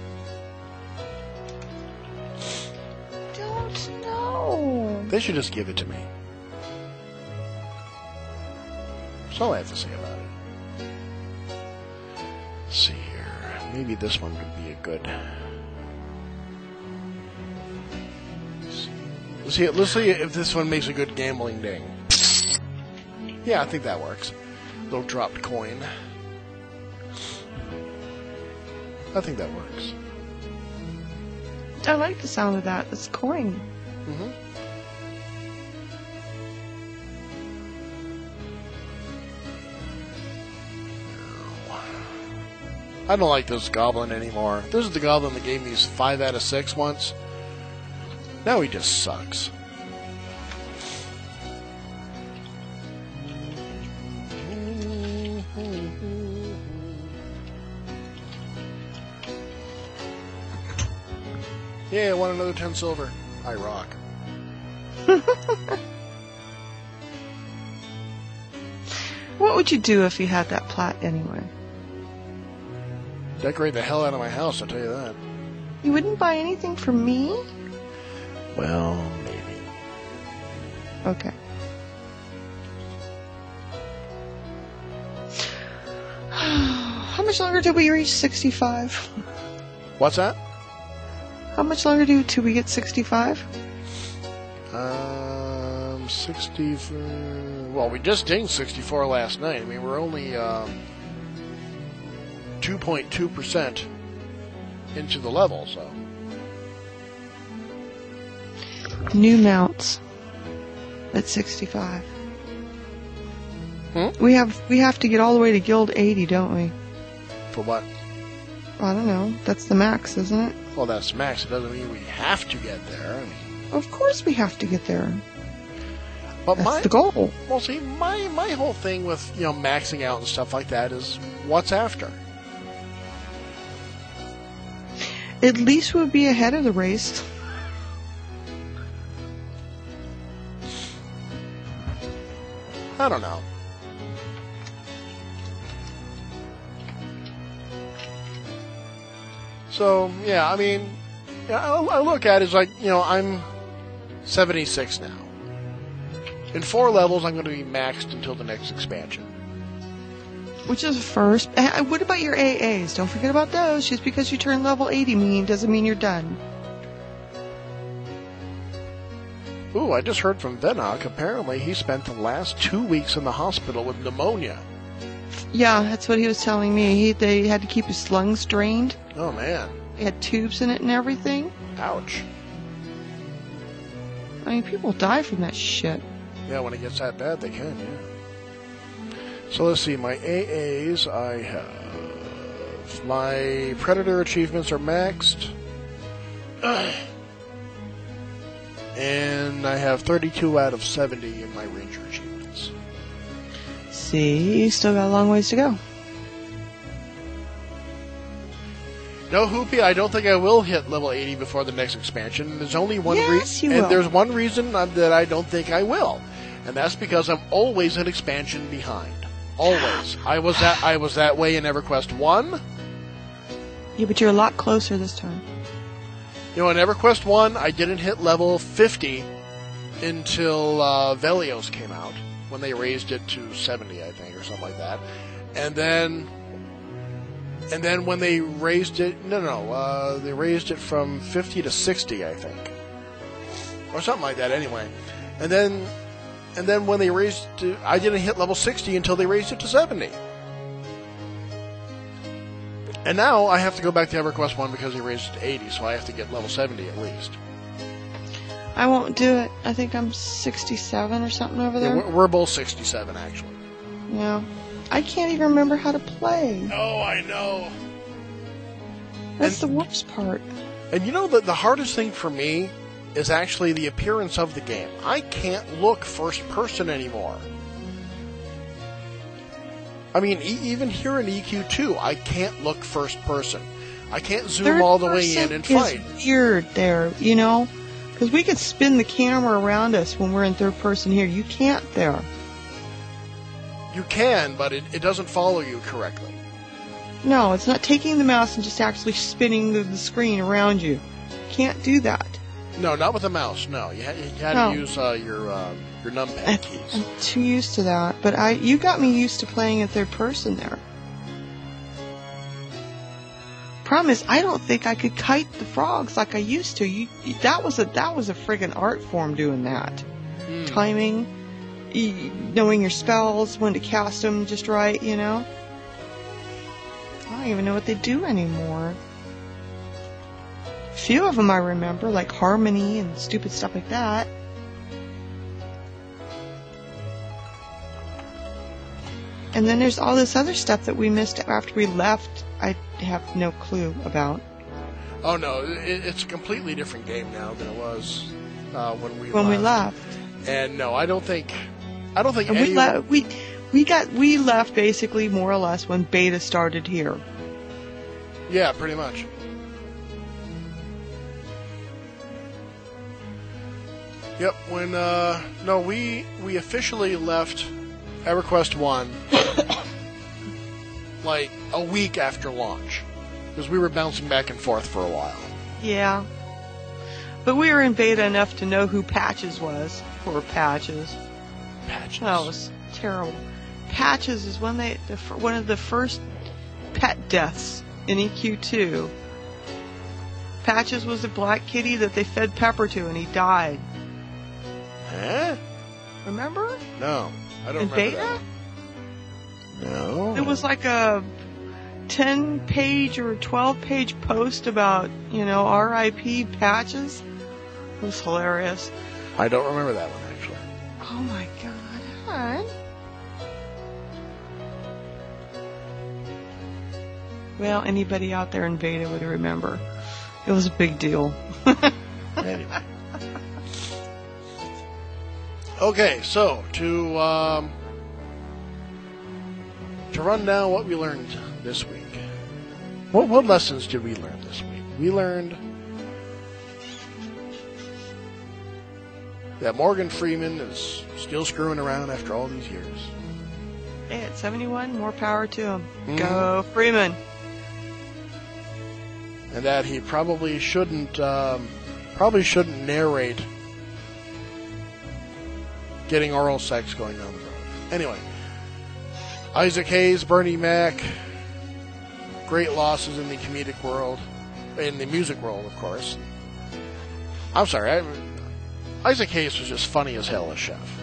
Don't know. They should just give it to me. That's all I have to say about it. Let's see here. maybe this one could be a good. Let's see if this one makes a good gambling ding. Yeah, I think that works. Little dropped coin. I think that works. I like the sound of that. It's coin. Mm-hmm. I don't like this goblin anymore. This is the goblin that gave me 5 out of 6 once. Now he just sucks. Yeah, I won another 10 silver. I rock. What would you do if you had that plat anyway? Decorate the hell out of my house, I'll tell you that. You wouldn't buy anything for me? Well, maybe. Okay. How much longer till we reach 65? What's that? How much longer till we get 65? 60. Well, we just dinged 64 last night. I mean, we're only 2.2% into the level, so. New mounts at 65. Hmm? We have to get all the way to Guild 80, don't we? For what? I don't know. That's the max, isn't it? Well, that's max. It doesn't mean we have to get there. I mean, Of course we have to get there. but That's the goal. Well, see, my whole thing with maxing out and stuff like that is what's after. At least we'll be ahead of the race. I don't know. So, yeah, I mean, I look at it as like, I'm 76 now. In 4 levels, I'm going to be maxed until the next expansion. Which is first. What about your AAs? Don't forget about those. Just because you turn level 80 doesn't mean you're done. Ooh, I just heard from Venok. Apparently, he spent the last 2 weeks in the hospital with pneumonia. Yeah, that's what he was telling me. They had to keep his lungs drained. Oh, man. They had tubes in it and everything. Ouch. I mean, people die from that shit. Yeah, when it gets that bad, they can, yeah. So let's see, my AAs, I have... My Predator achievements are maxed. And I have 32 out of 70 in my Ranger achievements. See, you still got a long ways to go. No, Hoopy, I don't think I will hit level 80 before the next expansion. There's only one Yes, you and will. there's one reason that I don't think I will. And that's because I'm always an expansion behind. Always. I was that way in EverQuest 1. Yeah, but you're a lot closer this time. In EverQuest 1, I didn't hit level 50 until Velios came out, when they raised it to 70, I think, or something like that. And then when they raised it, they raised it from 50 to 60, I think. Or something like that, anyway. And then when they raised it, I didn't hit level 60 until they raised it to 70. And now I have to go back to EverQuest 1 because they raised it to 80, so I have to get level 70 at least. I won't do it. I think I'm 67 or something over there. Yeah, we're both 67, actually. Yeah. I can't even remember how to play. Oh, I know. That's the worst part. And the hardest thing for me is actually the appearance of the game. I can't look first person anymore. I mean, even here in EQ2, I can't look first person. I can't zoom all the way in and fight. It's weird there, because we can spin the camera around us when we're in third person here. You can't there. You can, but it doesn't follow you correctly. No, it's not taking the mouse and just actually spinning the screen around you. Can't do that. No, not with a mouse. No, you had to use your numpad keys. I'm too used to that, but you got me used to playing in third person there. problem is, I don't think I could kite the frogs like I used to. That was a friggin' art form doing that. Timing, knowing your spells, when to cast them just right, you know. I don't even know what they do anymore. A few of them I remember, like harmony and stupid stuff like that. And then there's all this other stuff that we missed after we left. I have no clue about. Oh no, it's a completely different game now than it was when we left. And no, I don't think and we left basically more or less when beta started here. Yeah, pretty much. Yep, when we officially left EverQuest 1 like a week after launch, because we were bouncing back and forth for a while. Yeah. But we were in beta enough to know who Patches was. Poor Patches. Patches. That was terrible. Patches is one of the first pet deaths in EQ2. Patches was a black kitty that they fed pepper to, and he died. Huh? Remember? No, I don't in remember beta? that. No. It was like a 10-page or 12-page post about, R.I.P. Patches. It was hilarious. I don't remember that one, actually. Oh my god, hon. Well, anybody out there in beta would remember. It was a big deal. Anyway. Okay, so to run down what we learned this week. What lessons did we learn this week? We learned that Morgan Freeman is still screwing around after all these years. Hey, at 71, more power to him. Mm-hmm. Go Freeman. And that he probably shouldn't narrate getting oral sex going down the road. Anyway, Isaac Hayes, Bernie Mac, great losses in the comedic world, in the music world, of course. I'm sorry, Isaac Hayes was just funny as hell as Chef.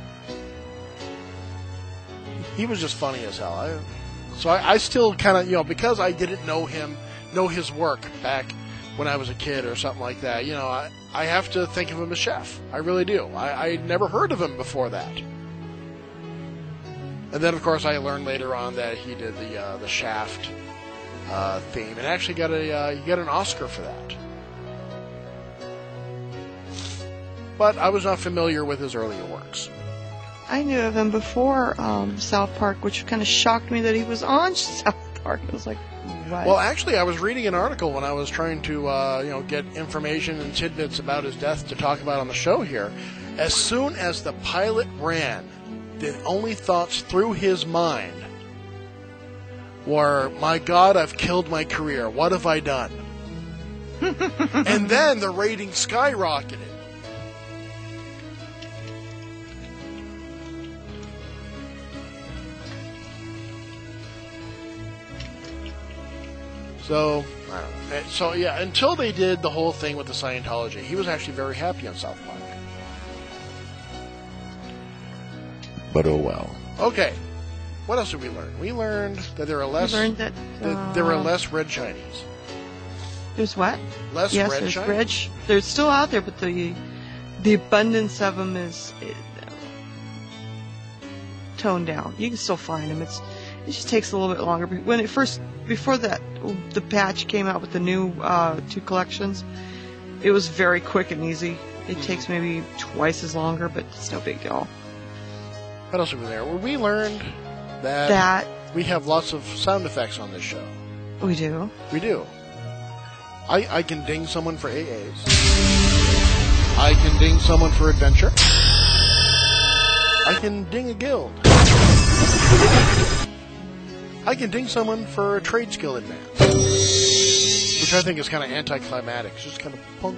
He was just funny as hell. I still kind of, because I didn't know his work back when I was a kid or something like that, I have to think of him as Chef. I really do. I'd never heard of him before that. And then, of course, I learned later on that he did the Shaft theme, and actually got an Oscar for that. But I was not familiar with his earlier works. I knew of him before South Park, which kind of shocked me that he was on South Park. I was like, what? Well, actually, I was reading an article when I was trying to get information and tidbits about his death to talk about on the show here. As soon as the pilot ran, the only thoughts through his mind were, my God, I've killed my career. What have I done? And then the ratings skyrocketed. So, I don't know. So, yeah, until they did the whole thing with the Scientology, he was actually very happy on South Park. But oh well. Okay. What else did we learn? We learned that there are less. We learned that there are less red shinies. There's what? Less yes, red there's shinies. red. They're still out there, but the abundance of them is toned down. You can still find them. It just takes a little bit longer. Before the patch came out with the new 2 collections, it was very quick and easy. It takes maybe twice as longer, but it's no big deal. What else was there? Well, we learned that we have lots of sound effects on this show. We do. We do. I can ding someone for AAs. I can ding someone for adventure. I can ding a guild. I can ding someone for a trade skill advance. Which I think is kind of anticlimactic. It's just kind of punk.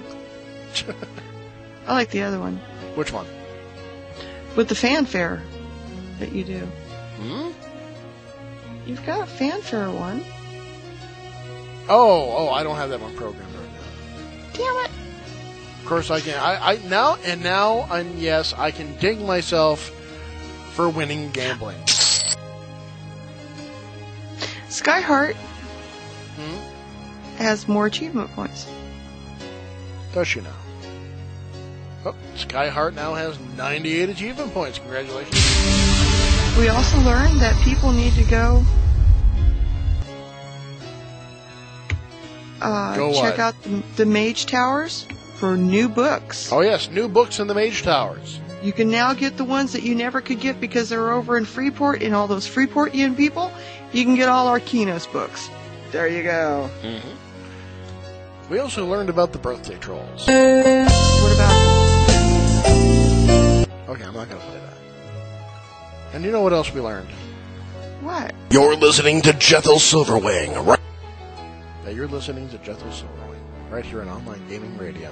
I like the other one. Which one? With the fanfare that you do. Hmm? You've got a fanfare one. Oh, I don't have that one programmed right now. Damn it. Of course I can. I can ding myself for winning gambling. Skyheart has more achievement points. Does she now? Oh, Skyheart now has 98 achievement points. Congratulations. We also learned that people need to go check out the Mage Towers for new books. Oh yes, new books in the Mage Towers. You can now get the ones that you never could get because they're over in Freeport, and all those Freeportian people. You can get all Arcanos books. There you go. Mm-hmm. We also learned about the birthday trolls. What about... Okay, I'm not going to play that. And you know what else we learned? What? You're listening to Jethel Silverwing, right? Yeah, you're listening to Jethel Silverwing, right here on Online Gaming Radio.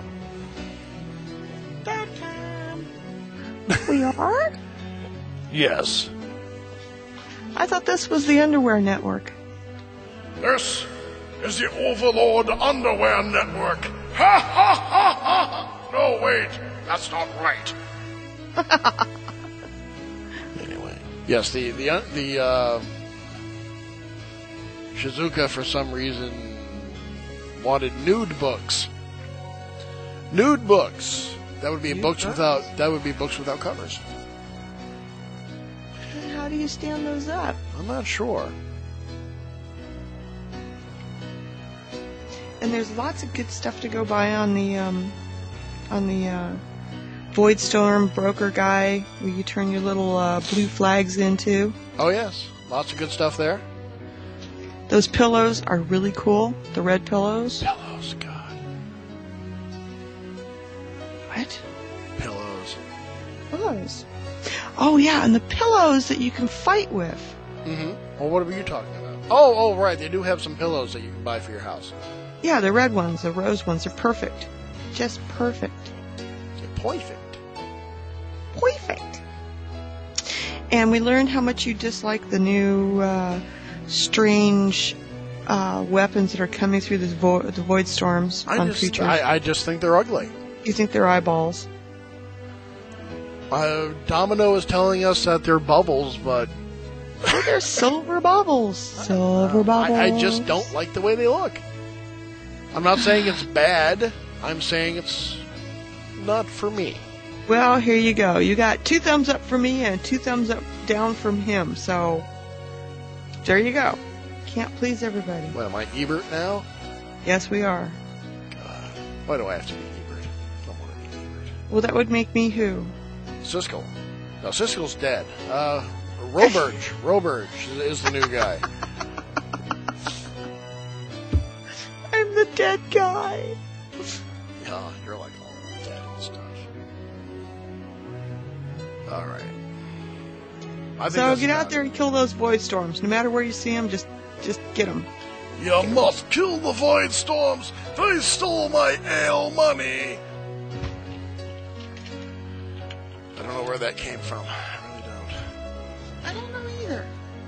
We are? Yes. I thought this was the Underwear Network. This is the Overlord Underwear Network. Ha ha ha ha! No, wait, that's not right. Anyway, yes, the Shizuka for some reason wanted nude books. Nude books. That would be books without covers. How do you stand those up? I'm not sure. And there's lots of good stuff to go by on the Voidstorm broker guy, where you turn your little blue flags into. Oh yes, lots of good stuff there. Those pillows are really cool. The red pillows. Pillows, God. What? Pillows. Pillows. Oh yeah, and the pillows that you can fight with. Mm-hmm. Well, what are you talking about? Oh, right. They do have some pillows that you can buy for your house. Yeah, the red ones, the rose ones are perfect. Just perfect. Perfect. Perfect. And we learned how much you dislike the new strange weapons that are coming through the void storms on creatures. I just think they're ugly. You think they're eyeballs? Domino is telling us that they're bubbles, but... Oh, they're silver bubbles. Silver bubbles. I just don't like the way they look. I'm not saying it's bad. I'm saying it's not for me. Well, here you go. You got 2 thumbs up for me and 2 thumbs up down from him. So, there you go. Can't please everybody. What, am I Ebert now? Yes, we are. God, why do I have to be Ebert? I don't want to be Ebert. Well, that would make me who? Siskel. No, Siskel's dead. Roberge is the new guy. I'm the dead guy. Yeah, you're like all dead and stuff. Alright. So get out there and kill those void storms. No matter where you see them, just get them. You must kill the void storms. They stole my ale money. I don't know where that came from. I really don't. I don't know either.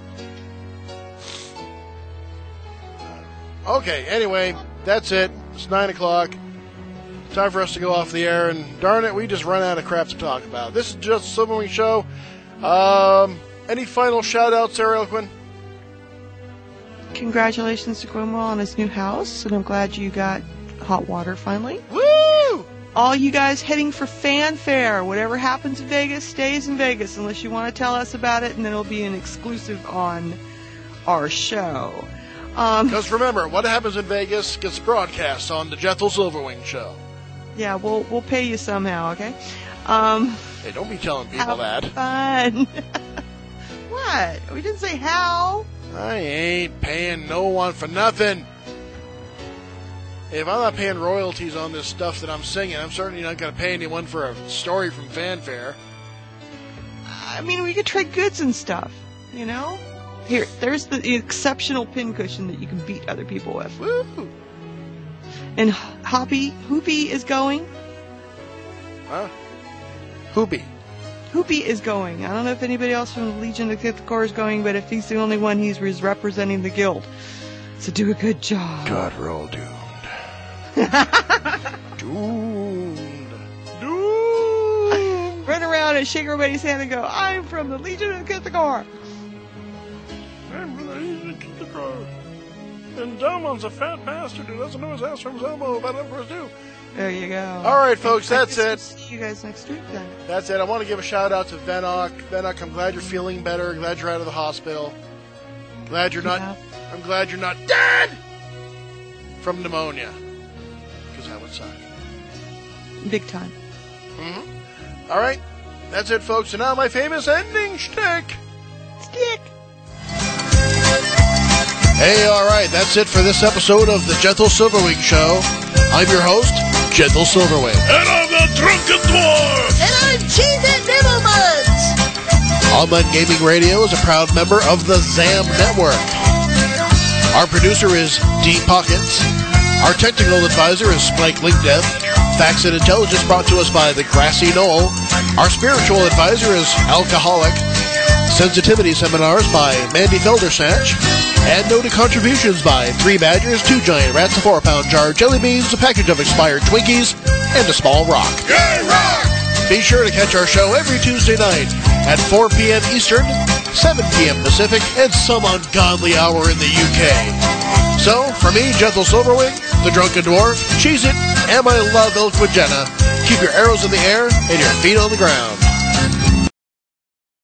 Okay, anyway, that's it. It's 9 o'clock. Time for us to go off the air, and darn it, we just run out of crap to talk about. This is just a Silverwing Show. Any final shout-outs, Ariel Quinn? Congratulations to Gwynwell on his new house, and I'm glad you got hot water finally. Woo! All you guys heading for Fanfare. Whatever happens in Vegas stays in Vegas, unless you want to tell us about it, and then it'll be an exclusive on our show. Because remember, what happens in Vegas gets broadcast on the Jethel Silverwing Show. Yeah, we'll pay you somehow, okay? Hey, don't be telling people that. Fun. What? We didn't say how. I ain't paying no one for nothing. If I'm not paying royalties on this stuff that I'm singing, I'm certainly not going to pay anyone for a story from Fanfare. I mean, we could trade goods and stuff, you know? Here, there's the exceptional pincushion that you can beat other people with. Woo! And Hoopy is going. Huh? Hoopy is going. I don't know if anybody else from the Legion of the Fifth Corps is going, but if he's the only one, he's representing the guild. So do a good job. God, we're all doomed. Doomed. Doomed. Run around and shake everybody's hand and go, I'm from the Legion of Kithakar. I'm from the Legion of Kithakar. And Delmon's a fat bastard who doesn't know his ass from his elbow about Emperor's Due. There you go. All right, folks, that's it. See you guys next week then. That's it. I want to give a shout out to Venok. Venok, I'm glad you're feeling better. Glad you're out of the hospital. Glad you're not. Yeah. I'm glad you're not dead from pneumonia. Because that would suck. Big time. Mm-hmm. All right, that's it, folks. And now my famous ending shtick. Stick. Hey, all right, that's it for this episode of the Gentle Silverwing Show. I'm your host, Gentle Silverwing. And I'm the Drunken Dwarf! And I'm Cheese and Nibblemuds. Online Gaming Radio is a proud member of the ZAM Network. Our producer is D Pockets. Our technical advisor is Spike Linkdev. Facts and Intelligence brought to us by the Grassy Knoll. Our spiritual advisor is Alcoholic. Sensitivity Seminars by Mandy Feldersatch. And noted contributions by 3 Badgers, 2 Giant Rats, a 4-pound jar of jelly beans, a package of expired Twinkies, and a small rock. Yay, rock! Be sure to catch our show every Tuesday night at 4 p.m. Eastern, 7 p.m. Pacific, and some ungodly hour in the UK. So, for me, Gentle Silverwing, the Drunken Dwarf, Cheez-It, and my love, Ilk Jenna, keep your arrows in the air and your feet on the ground.